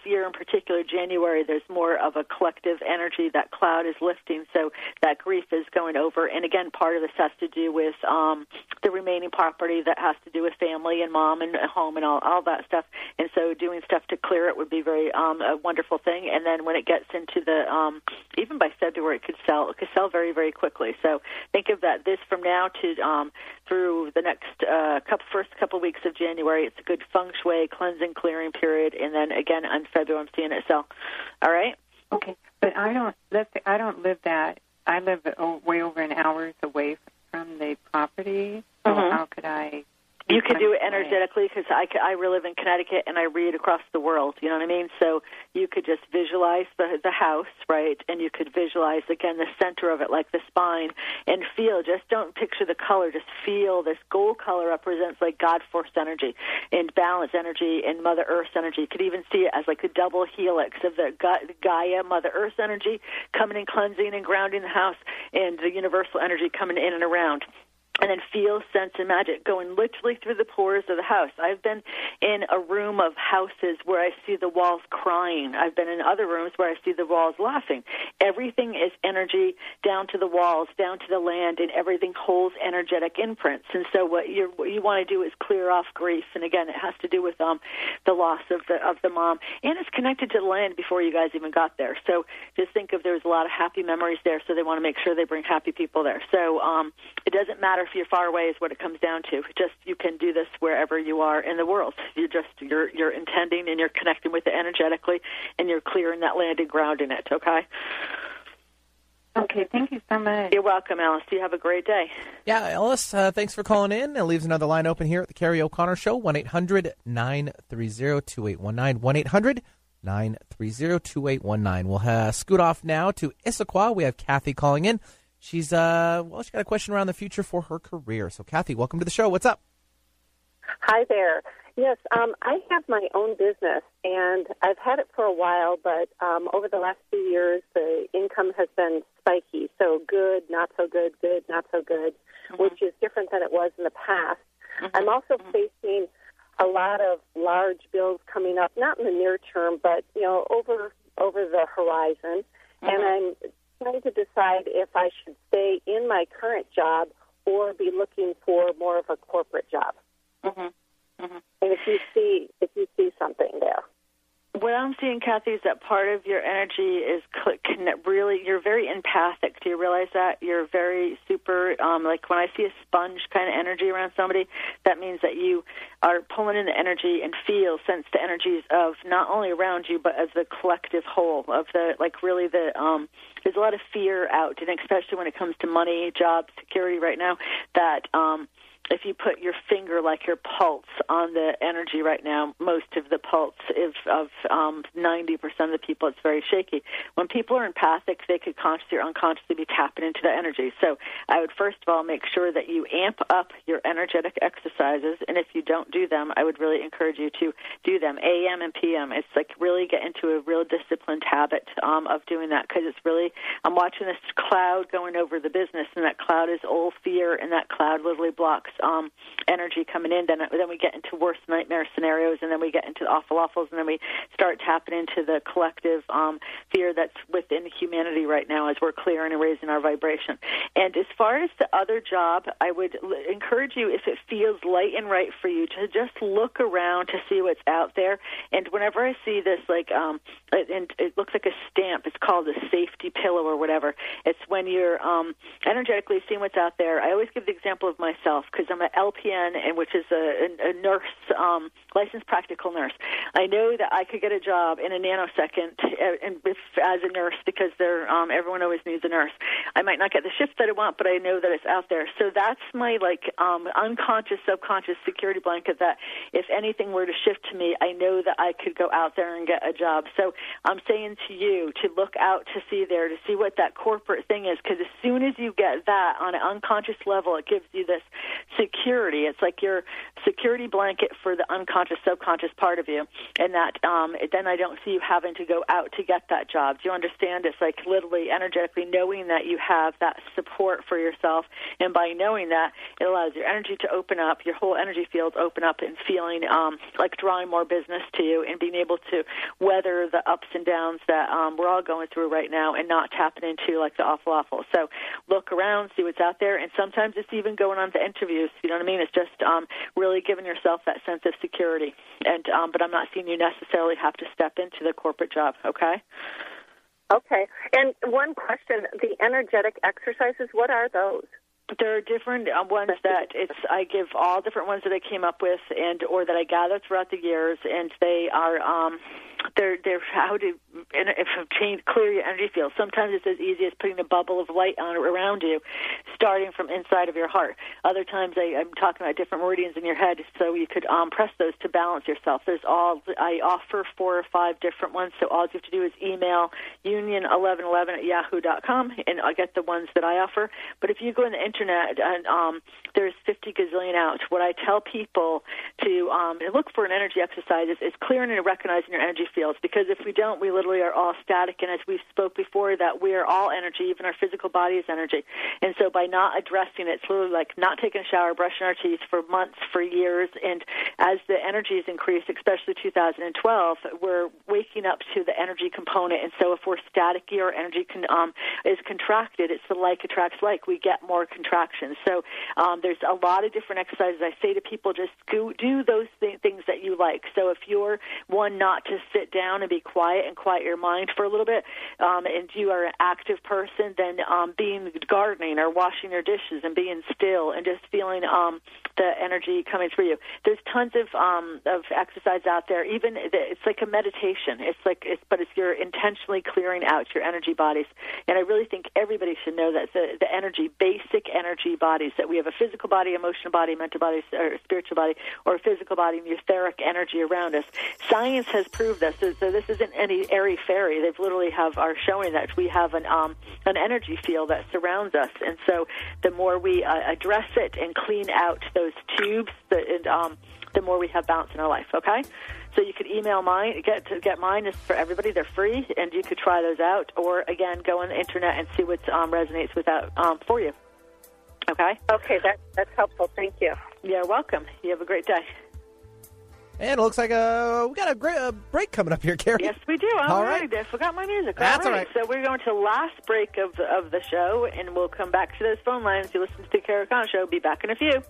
year in particular, January, there's more of a collective energy. That cloud is lifting, so that grief is going over. And again, part of this has to do with um, the remaining property that has to do with family and mom and home and all, all that stuff. And so doing stuff to clear it would be very um, a wonderful thing. And then when it gets into the, um, even by February, it could sell. It could sell very, very quickly. So think of that. This from now to um, through the next uh, couple, first couple weeks of January, it's a good feng shui cleansing, clearing period. And then again on February, I'm seeing it sell. All right. Okay, but I don't. Let's say I don't live that. I live oh, way over an hour's away from the property. So Mm-hmm. how could I? You could do it energetically because I, I live in Connecticut and I read across the world, you know what I mean? So you could just visualize the the house, right? And you could visualize, again, the center of it, like the spine, and feel, just don't picture the color, just feel this gold color represents like God-force energy and balance energy and Mother Earth energy. You could even see it as like a double helix of the Ga- Gaia, Mother Earth energy coming and cleansing and grounding the house, and the universal energy coming in and around. And then feel, sense, and magic going literally through the pores of the house. I've been in a room of houses where I see the walls crying. I've been in other rooms where I see the walls laughing. Everything is energy down to the walls, down to the land, and everything holds energetic imprints. And so what, you're, what you want to do is clear off grief. And again, it has to do with um, the loss of the of the mom. And it's connected to the land before you guys even got there. So just think of there's a lot of happy memories there, so they want to make sure they bring happy people there. So um, it doesn't matter if you're far away is what it comes down to. Just you can do this wherever you are in the world. You're just you're you're intending and you're connecting with it energetically, and you're clearing that land and grounding it. Okay. Okay. Thank you so much. You're welcome, Alice. You have a great day. Yeah, Alice, uh, thanks for calling in. It leaves another line open here at the Carrie O'Connor Show. one eight hundred nine three zero two eight one nine. one eight hundred nine three zero two eight one nine. We'll uh, scoot off now to Issaquah. We have Kathy calling in. She's, uh, well, she's got a question around the future for her career. So, Kathy, welcome to the show. What's up? Hi there. Yes, um, I have my own business, and I've had it for a while, but um, over the last few years, the income has been spiky. So good, not so good, good, not so good, mm-hmm. which is different than it was in the past. Mm-hmm. I'm also mm-hmm. facing a lot of large bills coming up, not in the near term, but, you know, over over the horizon, mm-hmm. and I'm trying to decide if I should stay in my current job or be looking for more of a corporate job. Mm-hmm. Mm-hmm. And if you see if you see something there. What I'm seeing, Kathy, is that part of your energy is really, you're very empathic. Do you realize that? You're very super, um, like when I see a sponge kind of energy around somebody, that means that you are pulling in the energy and feel, sense the energies of not only around you, but of the collective whole, of the, like really the, um, there's a lot of fear out, and especially when it comes to money, job, security right now, that, um, if you put your finger, like your pulse, on the energy right now, most of the pulse is of um, ninety percent of the people, it's very shaky. When people are empathic, they could consciously or unconsciously be tapping into the energy. So I would first of all make sure that you amp up your energetic exercises, and if you don't do them, I would really encourage you to do them, A M and P M. It's like really get into a real disciplined habit um, of doing that, because it's really, I'm watching this cloud going over the business, and that cloud is old fear, and that cloud literally blocks Um, energy coming in. Then, then we get into worse nightmare scenarios, and then we get into the awful awfuls, and then we start tapping into the collective um, fear that's within humanity right now as we're clearing and raising our vibration. And as far as the other job, I would l- encourage you, if it feels light and right for you, to just look around to see what's out there. And whenever I see this, like, um, it, and it looks like a stamp, it's called a safety pillow or whatever. It's when you're um, energetically seeing what's out there. I always give the example of myself, because I'm an L P N, and which is a, a, a nurse, um, licensed practical nurse. I know that I could get a job in a nanosecond and if, as a nurse, because they're, um, everyone always needs a nurse. I might not get the shift that I want, but I know that it's out there. So that's my like um, unconscious, subconscious security blanket, that if anything were to shift to me, I know that I could go out there and get a job. So I'm saying to you to look out to see there, to see what that corporate thing is, because as soon as you get that on an unconscious level, it gives you this security. It's like you're security blanket for the unconscious, subconscious part of you, and that um, then I don't see you having to go out to get that job. Do you understand? It's like literally energetically knowing that you have that support for yourself, and by knowing that, it allows your energy to open up, your whole energy field open up, and feeling um, like drawing more business to you and being able to weather the ups and downs that um, we're all going through right now and not tapping into like the awful, awful. So look around, see what's out there, and sometimes it's even going on to interviews. You know what I mean? It's just um, really giving yourself that sense of security. And um, but I'm not seeing you necessarily have to step into the corporate job, okay? Okay. And one question, the energetic exercises, what are those? There are different uh, ones that it's. I give all different ones that I came up with, and or that I gathered throughout the years, and they are um, they're they're how to if change clear your energy field. Sometimes it's as easy as putting a bubble of light on around you, starting from inside of your heart. Other times I, I'm talking about different meridians in your head, so you could um, press those to balance yourself. There's all I offer four or five different ones, so all you have to do is email union eleven eleven at yahoo dot com, and I'll get the ones that I offer. But if you go on the internet, and um, there's fifty gazillion out. What I tell people to um, look for in energy exercises is clearing and recognizing your energy fields, because if we don't, we literally are all static. And as we spoke before, that we are all energy, even our physical body is energy. And so by not addressing it, it's literally like not taking a shower, brushing our teeth for months, for years. And as the energies increase, especially two thousand twelve, we're waking up to the energy component. And so if we're static, our energy can, um, is contracted. It's the like attracts like. We get more contractions. So um, there's a lot of different exercises. I say to people, just go, do those th- things that you like. So if you're one, not to sit down and be quiet and quiet your mind for a little bit, um, and you are an active person, then um, being gardening or washing your dishes and being still and just feeling um, the energy coming through you. There's tons of um, of exercise out there. Even it's like a meditation. It's like, it's, but it's you're intentionally clearing out your energy bodies. And I really think everybody should know that the, the energy, basic energy bodies, that we have a physical body, emotional body, mental body, or spiritual body, or a physical body and etheric energy around us. Science has proved this. So, so this isn't any airy-fairy. They've literally have are showing that we have an um, an energy field that surrounds us. And so the more we uh, address it and clean out those tubes, the, and, um, the more we have balance in our life, okay? So you could email mine, get to get mine is for everybody. They're free, and you could try those out. Or, again, go on the internet and see what um, resonates with that um, for you. Okay? Okay, that, that's helpful. Thank you. You're welcome. You have a great day. And it looks like uh, we got a great uh, break coming up here, Carrie. Yes, we do. All, all right. right. I forgot my music. That's all right. right. So we're going to the last break of the, of the show, and we'll come back to those phone lines. You listen to the Carrie O'Connor Show. Be back in a few.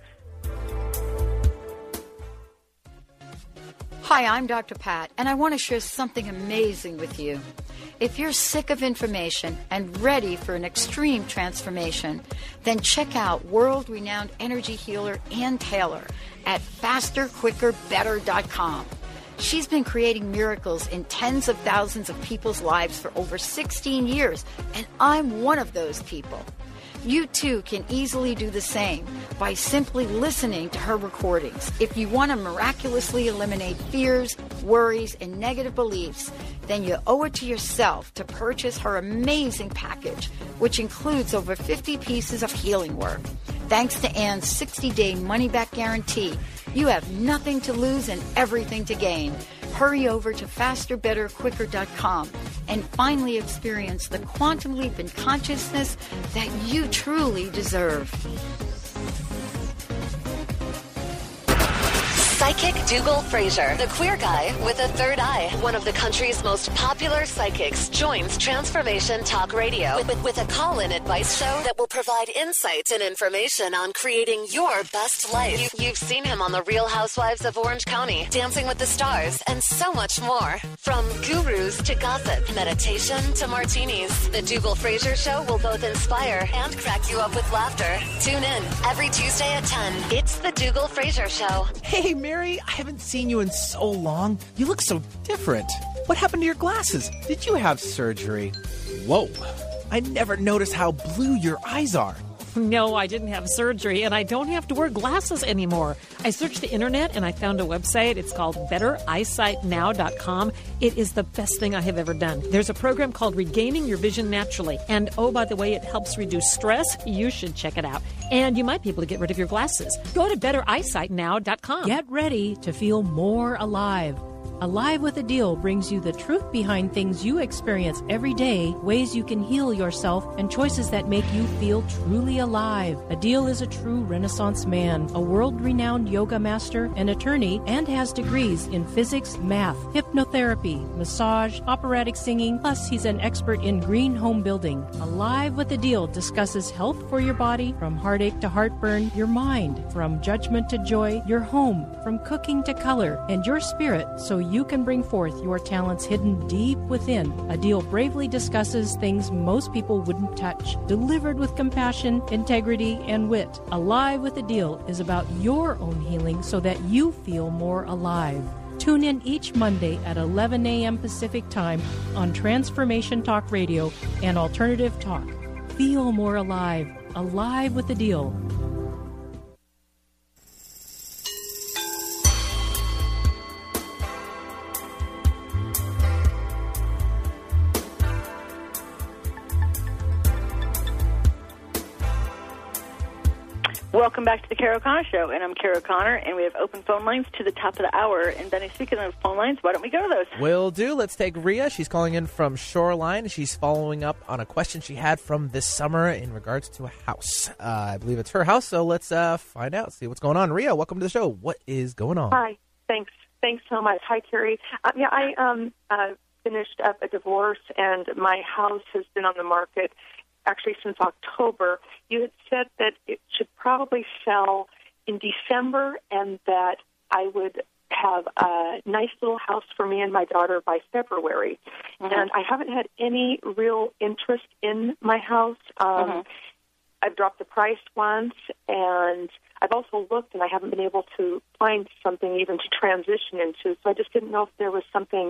Hi, I'm Doctor Pat, and I want to share something amazing with you. If you're sick of information and ready for an extreme transformation, then check out world-renowned energy healer Ann Taylor at faster quicker better dot com. She's been creating miracles in tens of thousands of people's lives for over sixteen years, and I'm one of those people. You too can easily do the same by simply listening to her recordings. If you want to miraculously eliminate fears, worries, and negative beliefs, then you owe it to yourself to purchase her amazing package, which includes over fifty pieces of healing work. Thanks to Ann's sixty-day money-back guarantee, you have nothing to lose and everything to gain. Hurry over to faster better quicker dot com and finally experience the quantum leap in consciousness that you truly deserve. Psychic Dougal Fraser, the queer guy with a third eye, one of the country's most popular psychics, joins Transformation Talk Radio with, with a call-in advice show that will provide insights and information on creating your best life. You, you've seen him on The Real Housewives of Orange County, Dancing with the Stars, and so much more. From gurus to gossip, meditation to martinis, the Dougal Fraser Show will both inspire and crack you up with laughter. Tune in every Tuesday at ten. It's the Dougal Fraser Show. Hey, Mary, I haven't seen you in so long. You look so different. What happened to your glasses? Did you have surgery? Whoa. I never noticed how blue your eyes are. No, I didn't have surgery, and I don't have to wear glasses anymore. I searched the internet, and I found a website. It's called better eyesight now dot com. It is the best thing I have ever done. There's a program called Regaining Your Vision Naturally. And, oh, by the way, it helps reduce stress. You should check it out. And you might be able to get rid of your glasses. Go to better eyesight now dot com. Get ready to feel more alive. Alive with a Deal brings you the truth behind things you experience every day, ways you can heal yourself, and choices that make you feel truly alive. Adil is a true Renaissance man, a world-renowned yoga master, an attorney, and has degrees in physics, math, hypnotherapy, massage, operatic singing, plus he's an expert in green home building. Alive with Adil discusses health for your body, from heartache to heartburn, your mind, from judgment to joy, your home, from cooking to color, and your spirit, so you can bring forth your talents hidden deep within. Adil bravely discusses things most people wouldn't touch, delivered with compassion, integrity, and wit. Alive with Adil is about your own healing so that you feel more alive. Tune in each Monday at eleven a.m. Pacific Time on Transformation Talk Radio and Alternative Talk. Feel more alive. Alive with Adil. Welcome back to the Carol Connor Show, and I'm Carol Connor, and we have open phone lines to the top of the hour. And Benny, speaking of phone lines, why don't we go to those? Will do. Let's take Rhea. She's calling in from Shoreline. She's following up on a question she had from this summer in regards to a house. Uh, I believe it's her house, so let's uh, find out, see what's going on. Rhea, welcome to the show. What is going on? Hi. Thanks. Thanks so much. Hi, Carrie. Uh, yeah, I um, uh, finished up a divorce, and my house has been on the market actually since October. You had said that it should probably sell in December and that I would have a nice little house for me and my daughter by February. Mm-hmm. And I haven't had any real interest in my house. Um, mm-hmm. I've dropped the price once, and I've also looked, and I haven't been able to find something even to transition into. So I just didn't know if there was something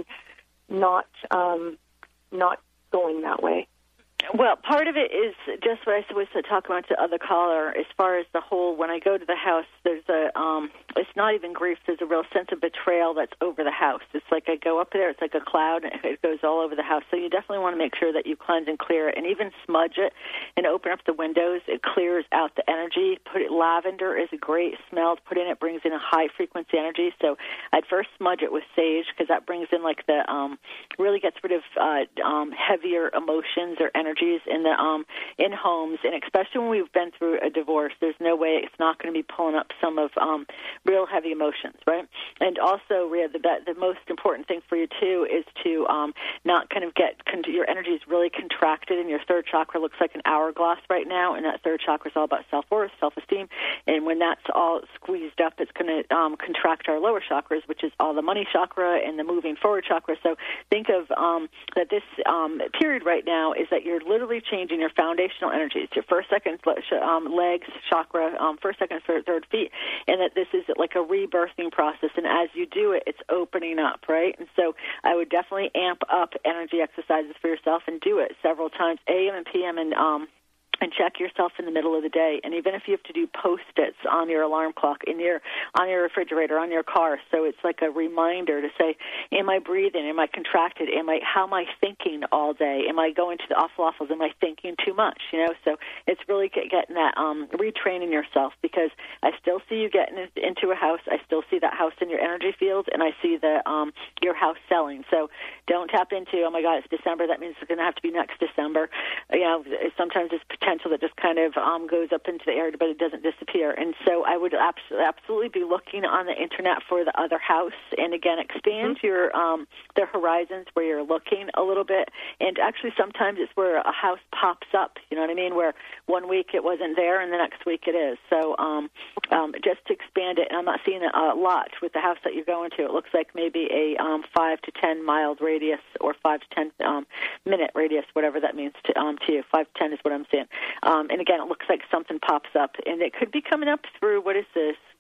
not um, not going that way. Well, part of it is just what I was talking about to the other caller. As far as the whole, when I go to the house, there's a, um, it's not even grief. There's a real sense of betrayal that's over the house. It's like I go up there, it's like a cloud, and it goes all over the house. So you definitely want to make sure that you cleanse and clear it, and even smudge it and open up the windows. It clears out the energy. Put it, lavender is a great smell to put in. It brings in a high frequency energy. So I'd first smudge it with sage, because that brings in like the um, really gets rid of uh, um, heavier emotions or energy. In the um, in homes, and especially when we've been through a divorce, there's no way it's not going to be pulling up some of um, real heavy emotions, right? And also, Rhea, the, the most important thing for you too is to um, not kind of get con- your energy is really contracted, and your third chakra looks like an hourglass right now, and that third chakra is all about self-worth, self-esteem, and when that's all squeezed up, it's going to um, contract our lower chakras, which is all the money chakra and the moving forward chakra. So think of um, that this um, period right now is that you're literally changing your foundational energies, your first, second um, legs, chakra, um, first, second, third, third feet, and that this is like a rebirthing process. And as you do it, it's opening up, right? And so I would definitely amp up energy exercises for yourself and do it several times, A M and P M, and um, and check yourself in the middle of the day. And even if you have to do Post-its on your alarm clock, in your on your refrigerator, on your car, so it's like a reminder to say, am I breathing? Am I contracted? Am I? How am I thinking all day? Am I going to the awful awfuls? Am I thinking too much? You know, so it's really get, getting that, um, retraining yourself, because I still see you getting into a house. I still see that house in your energy field, and I see the um, your house selling. So don't tap into, oh my God, it's December. That means it's going to have to be next December. You know, sometimes it's potential that just kind of um, goes up into the air, but it doesn't disappear. And so I would abs- absolutely be looking on the internet for the other house, and again, expand mm-hmm. your um, the horizons where you're looking a little bit. And actually, sometimes it's where a house pops up. You know what I mean? Where one week it wasn't there, and the next week it is. So um, um, just to expand it, and I'm not seeing it a lot with the house that you're going to. It looks like maybe a um, five to ten mile radius, or five to ten um, minute radius, whatever that means to um, to you. Five to ten is what I'm seeing. Um, and again, it looks like something pops up, and it could be coming up through, what is this,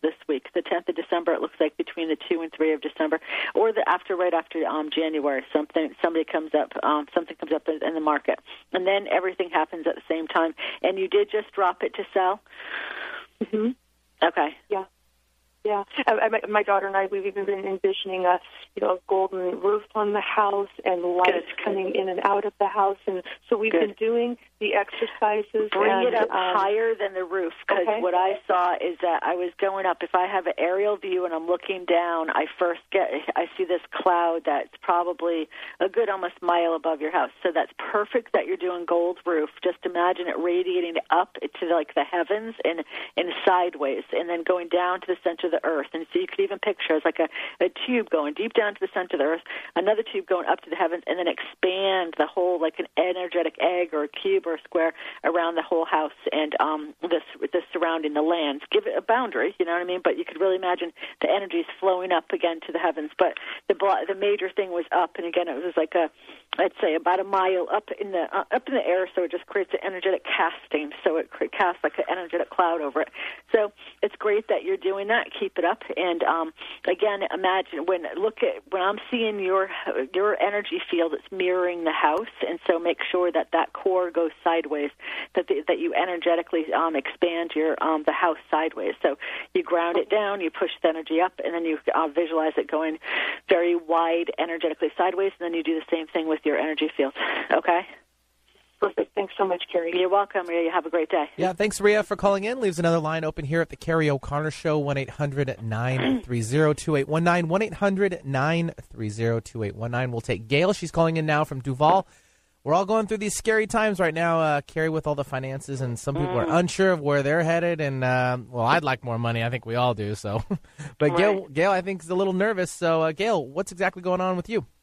this week. The tenth of December, it looks like between the two and three of December, or the after, right after um, January, something somebody comes up, um, something comes up in, in the market, and then everything happens at the same time. And you did just drop it to sell? Mm-hmm. Okay. Yeah. Yeah, I, I, my daughter and I, we've even been envisioning a, you know, a golden roof on the house and lights Good. coming in and out of the house, and so we've Good. been doing the exercises. Bring and, it up um, higher than the roof, because okay. what I saw is that I was going up. If I have an aerial view and I'm looking down, I first get I see this cloud that's probably a good almost mile above your house. So that's perfect that you're doing gold roof. Just imagine it radiating up to like the heavens and and sideways, and then going down to the center of the earth. And so you could even picture it's like a, a tube going deep down to the center of the earth, another tube going up to the heavens, and then expand the whole like an energetic egg or a cube or a square around the whole house and um, the, the surrounding the lands. Give it a boundary, you know what I mean? But you could really imagine the energies flowing up again to the heavens. But the the major thing was up, and again, it was like a, I'd say about a mile up in the uh, up in the air, so it just creates an energetic casting. So it casts like an energetic cloud over it. So it's great that you're doing that. Keep it up. And um, again, imagine when look at when I'm seeing your your energy field, it's mirroring the house, and so make sure that that core goes sideways, that the, that you energetically um, expand your um, the house sideways. So you ground it down, you push the energy up, and then you uh, visualize it going very wide energetically sideways, and then you do the same thing with your energy field. Okay. Perfect. Thanks so much, Carrie. You're welcome, Rhea. You have a great day. Yeah, thanks, Rhea, for calling in. Leaves another line open here at the Carrie O'Connor Show, one eight hundred nine three zero two eight one nine, one eight hundred nine three zero two eight one nine. We'll take Gail. She's calling in now from Duval. We're all going through these scary times right now, uh, Carrie, with all the finances, and some people Mm. are unsure of where they're headed. And, um, well, I'd like more money. I think we all do. So, But Right. Gail, Gail, I think, is a little nervous. So, uh, Gail, what's exactly going on with you?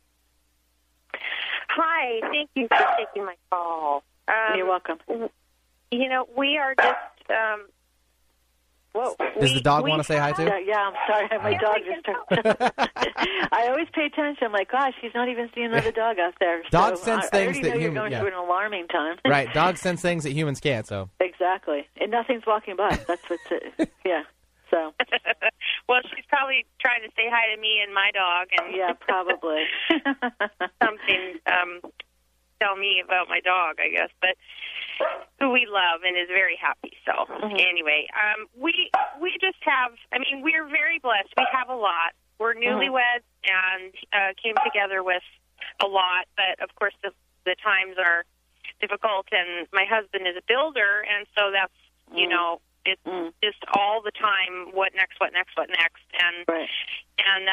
Hi, thank you for taking my call. Um, You're welcome. You know, we are just. Um, whoa. Does we, the dog we want to say hi, too? Yeah, yeah, I'm sorry. My Yeah, dog we just turned. I always pay attention. I'm like, gosh, he's not even seeing another dog out there. Dogs so sense I, things I already that know you're human- going yeah. through an alarming time. Right. Dogs sense things that humans can't, so. Exactly. And nothing's walking by. That's what's it. Yeah. So. Well, she's probably trying to say hi to me and my dog, and yeah, probably something. Um, tell me about my dog, I guess, but who we love and is very happy. So Mm-hmm. anyway, um, we we just have. I mean, we're very blessed. We have a lot. We're newlyweds and uh, came together with a lot, but of course the the times are difficult. And my husband is a builder, and so that's you Mm. know. It's Mm. just all the time. What next? What next? What next? And right. and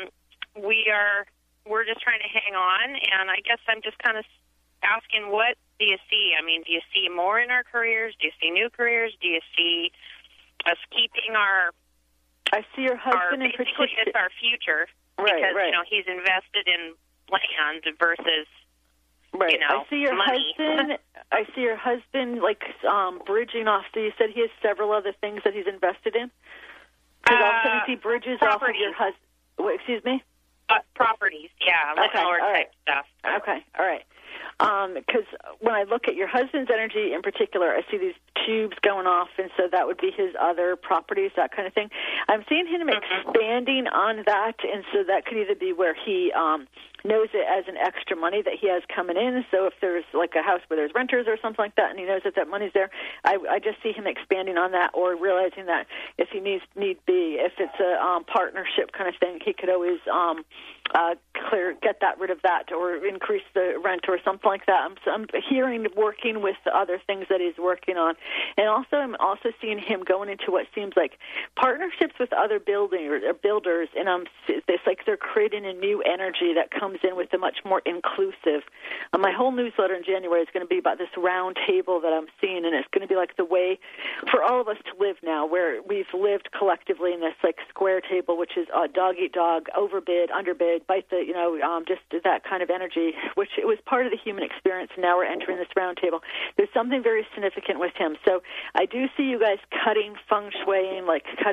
um, we are we're just trying to hang on. And I guess I'm just kind of asking, what do you see? I mean, do you see more in our careers? Do you see new careers? Do you see us keeping our? I see your husband our, in basically particular. it's our future Right, because right. you know he's invested in land versus. Right. You know, I see your money. husband. I see your husband like um, bridging off. So you said he has several other things that he's invested in. Because all of a sudden Uh, he bridges property. off of your husband. Excuse me. Uh, properties, yeah, landlord all right. type stuff. Okay, all right. Because when I look at your husband's energy in particular, I see these tubes going off, and so that would be his other properties, that kind of thing. I'm seeing him Mm-hmm. expanding on that, and so that could either be where he um, knows it as an extra money that he has coming in. So if there's like a house where there's renters or something like that, and he knows that that money's there, I, I just see him expanding on that, or realizing that if he needs need be, if it's a um, partnership kind of thing, he could always um, uh, clear get that rid of that, or increase the rent, or something like that. I'm, I'm hearing working with the other things that he's working on, and also I'm also seeing him going into what seems like partnerships with other building or builders, and I'm it's like they're creating a new energy that comes in with a much more inclusive. Uh, my whole newsletter in January is going to be about this round table that I'm seeing, and it's going to be like the way for all of us to live now, where we've lived collectively in this like square table, which is uh, dog eat dog, overbid, underbid, bite the, you know, um, just that kind of energy, which it was part of the human experience. And now we're entering this round table. There's something very significant with him. So I do see you guys cutting feng shui, like cutting off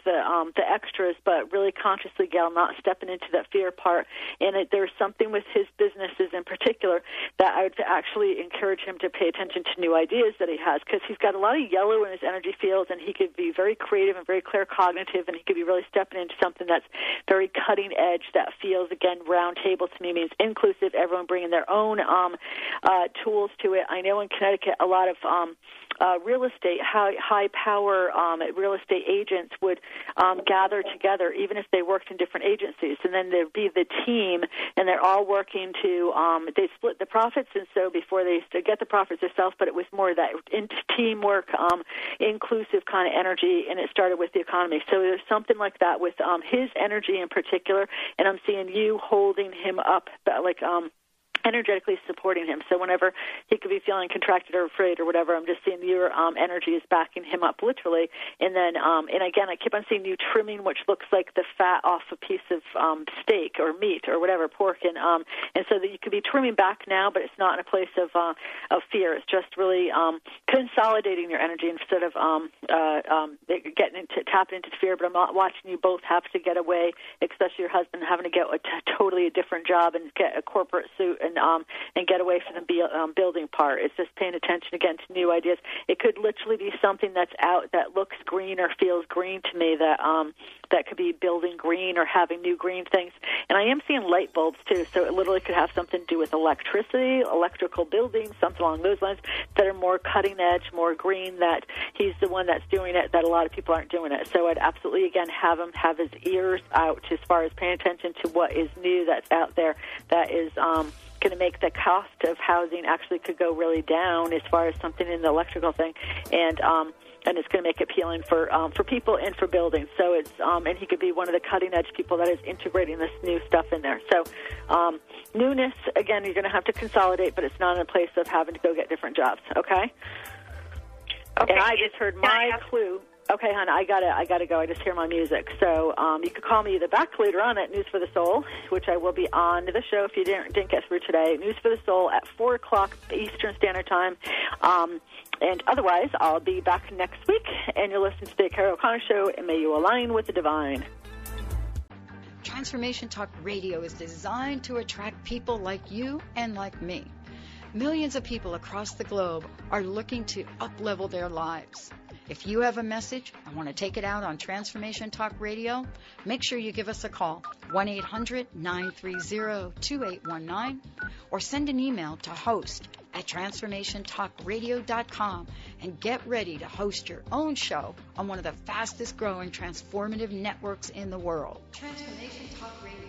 the um, the extras, but really consciously, Gail, not stepping into that fear part. And it, there's something with his businesses in particular that I would actually encourage him to pay attention to new ideas that he has, because he's got a lot of yellow in his energy fields, and he could be very creative and very clear cognitive, and he could be really stepping into something that's very cutting edge that feels, again, round table to me means inclusive, everyone bringing their own um, uh, tools to it. I know in Connecticut a lot of um, uh, real estate, high, high power um, real estate agents would um, gather together, even if they worked in different agencies, and then there'd be the team, and they're all working to, um, they split the profits, and so before they used to get the profits themselves, but it was more that in teamwork, um, inclusive kind of energy, and it started with the economy. So there's something like that with um, his energy in particular, and I'm seeing you holding him up, like um, energetically supporting him. So whenever he could be feeling contracted or afraid or whatever, I'm just seeing your um, energy is backing him up literally. And then, um, and again, I keep on seeing you trimming, which looks like the fat off a piece of um, steak or meat or whatever, pork. And um, and so that you could be trimming back now, but it's not in a place of uh, of fear. It's just really um, consolidating your energy instead of um, uh, um, getting into tapping into fear. But I'm not watching you both have to get away, especially your husband having to get a t- totally a different job and get a corporate suit and um, and get away from the be- um, building part. It's just paying attention again to new ideas. It could literally be something that's out that looks green or feels green to me. That um, that could be building green or having new green things. And I am seeing light bulbs too, so it literally could have something to do with electricity, electrical buildings, something along those lines that are more cutting edge, more green. That he's the one that's doing it. That a lot of people aren't doing it. So I'd absolutely again have him have his ears out as far as paying attention to what is new that's out there. That is. Um, going to make the cost of housing actually could go really down as far as something in the electrical thing, and um, and it's going to make it appealing for um, for people and for buildings. So it's um, and he could be one of the cutting edge people that is integrating this new stuff in there. So um, newness, again, you're going to have to consolidate, but it's not in a place of having to go get different jobs. Okay. Okay. And I just heard my clue. Okay, hon, I gotta, I gotta go. I just hear my music, so um, you could call me either back later on at News for the Soul, which I will be on the show if you didn't, didn't get through today. News for the Soul at four o'clock Eastern Standard Time, um, and otherwise, I'll be back next week. And you're listening to the Carol O'Connor Show, and may you align with the divine. Transformation Talk Radio is designed to attract people like you and like me. Millions of people across the globe are looking to up-level their lives. If you have a message and want to take it out on Transformation Talk Radio, make sure you give us a call, one eight hundred nine three zero two eight one nine, or send an email to host at transformation talk radio dot com and get ready to host your own show on one of the fastest growing transformative networks in the world. Transformation Talk Radio.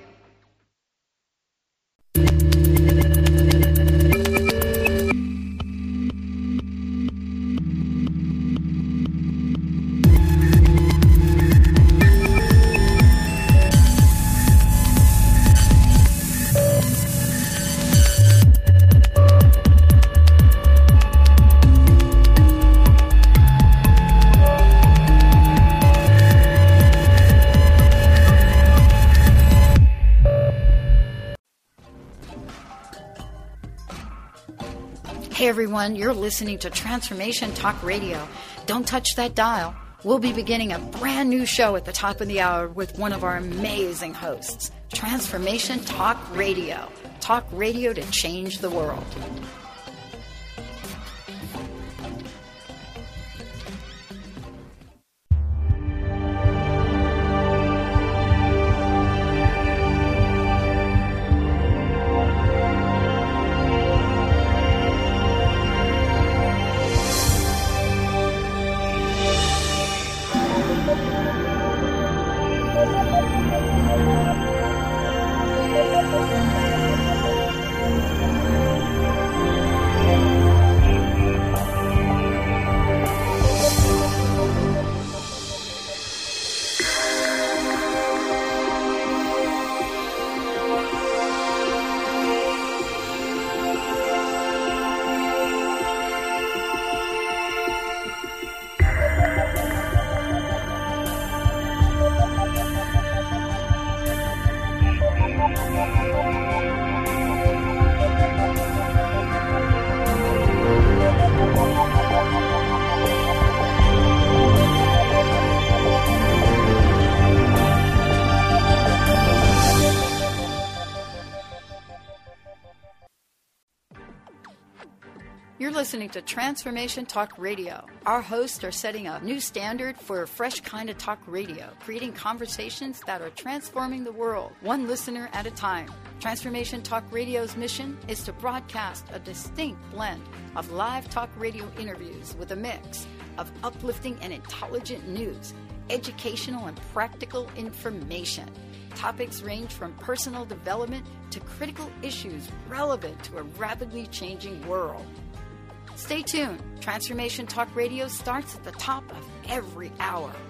Hey everyone, you're listening to Transformation Talk Radio. Don't touch that dial. We'll be beginning a brand new show at the top of the hour with one of our amazing hosts. Transformation Talk Radio. Talk radio to change the world. listening to Transformation Talk Radio. Our hosts are setting a new standard for a fresh kind of talk radio, creating conversations that are transforming the world, one listener at a time. Transformation Talk Radio's mission is to broadcast a distinct blend of live talk radio interviews with a mix of uplifting and intelligent news, educational and practical information. Topics range from personal development to critical issues relevant to a rapidly changing world. Stay tuned. Transformation Talk Radio starts at the top of every hour.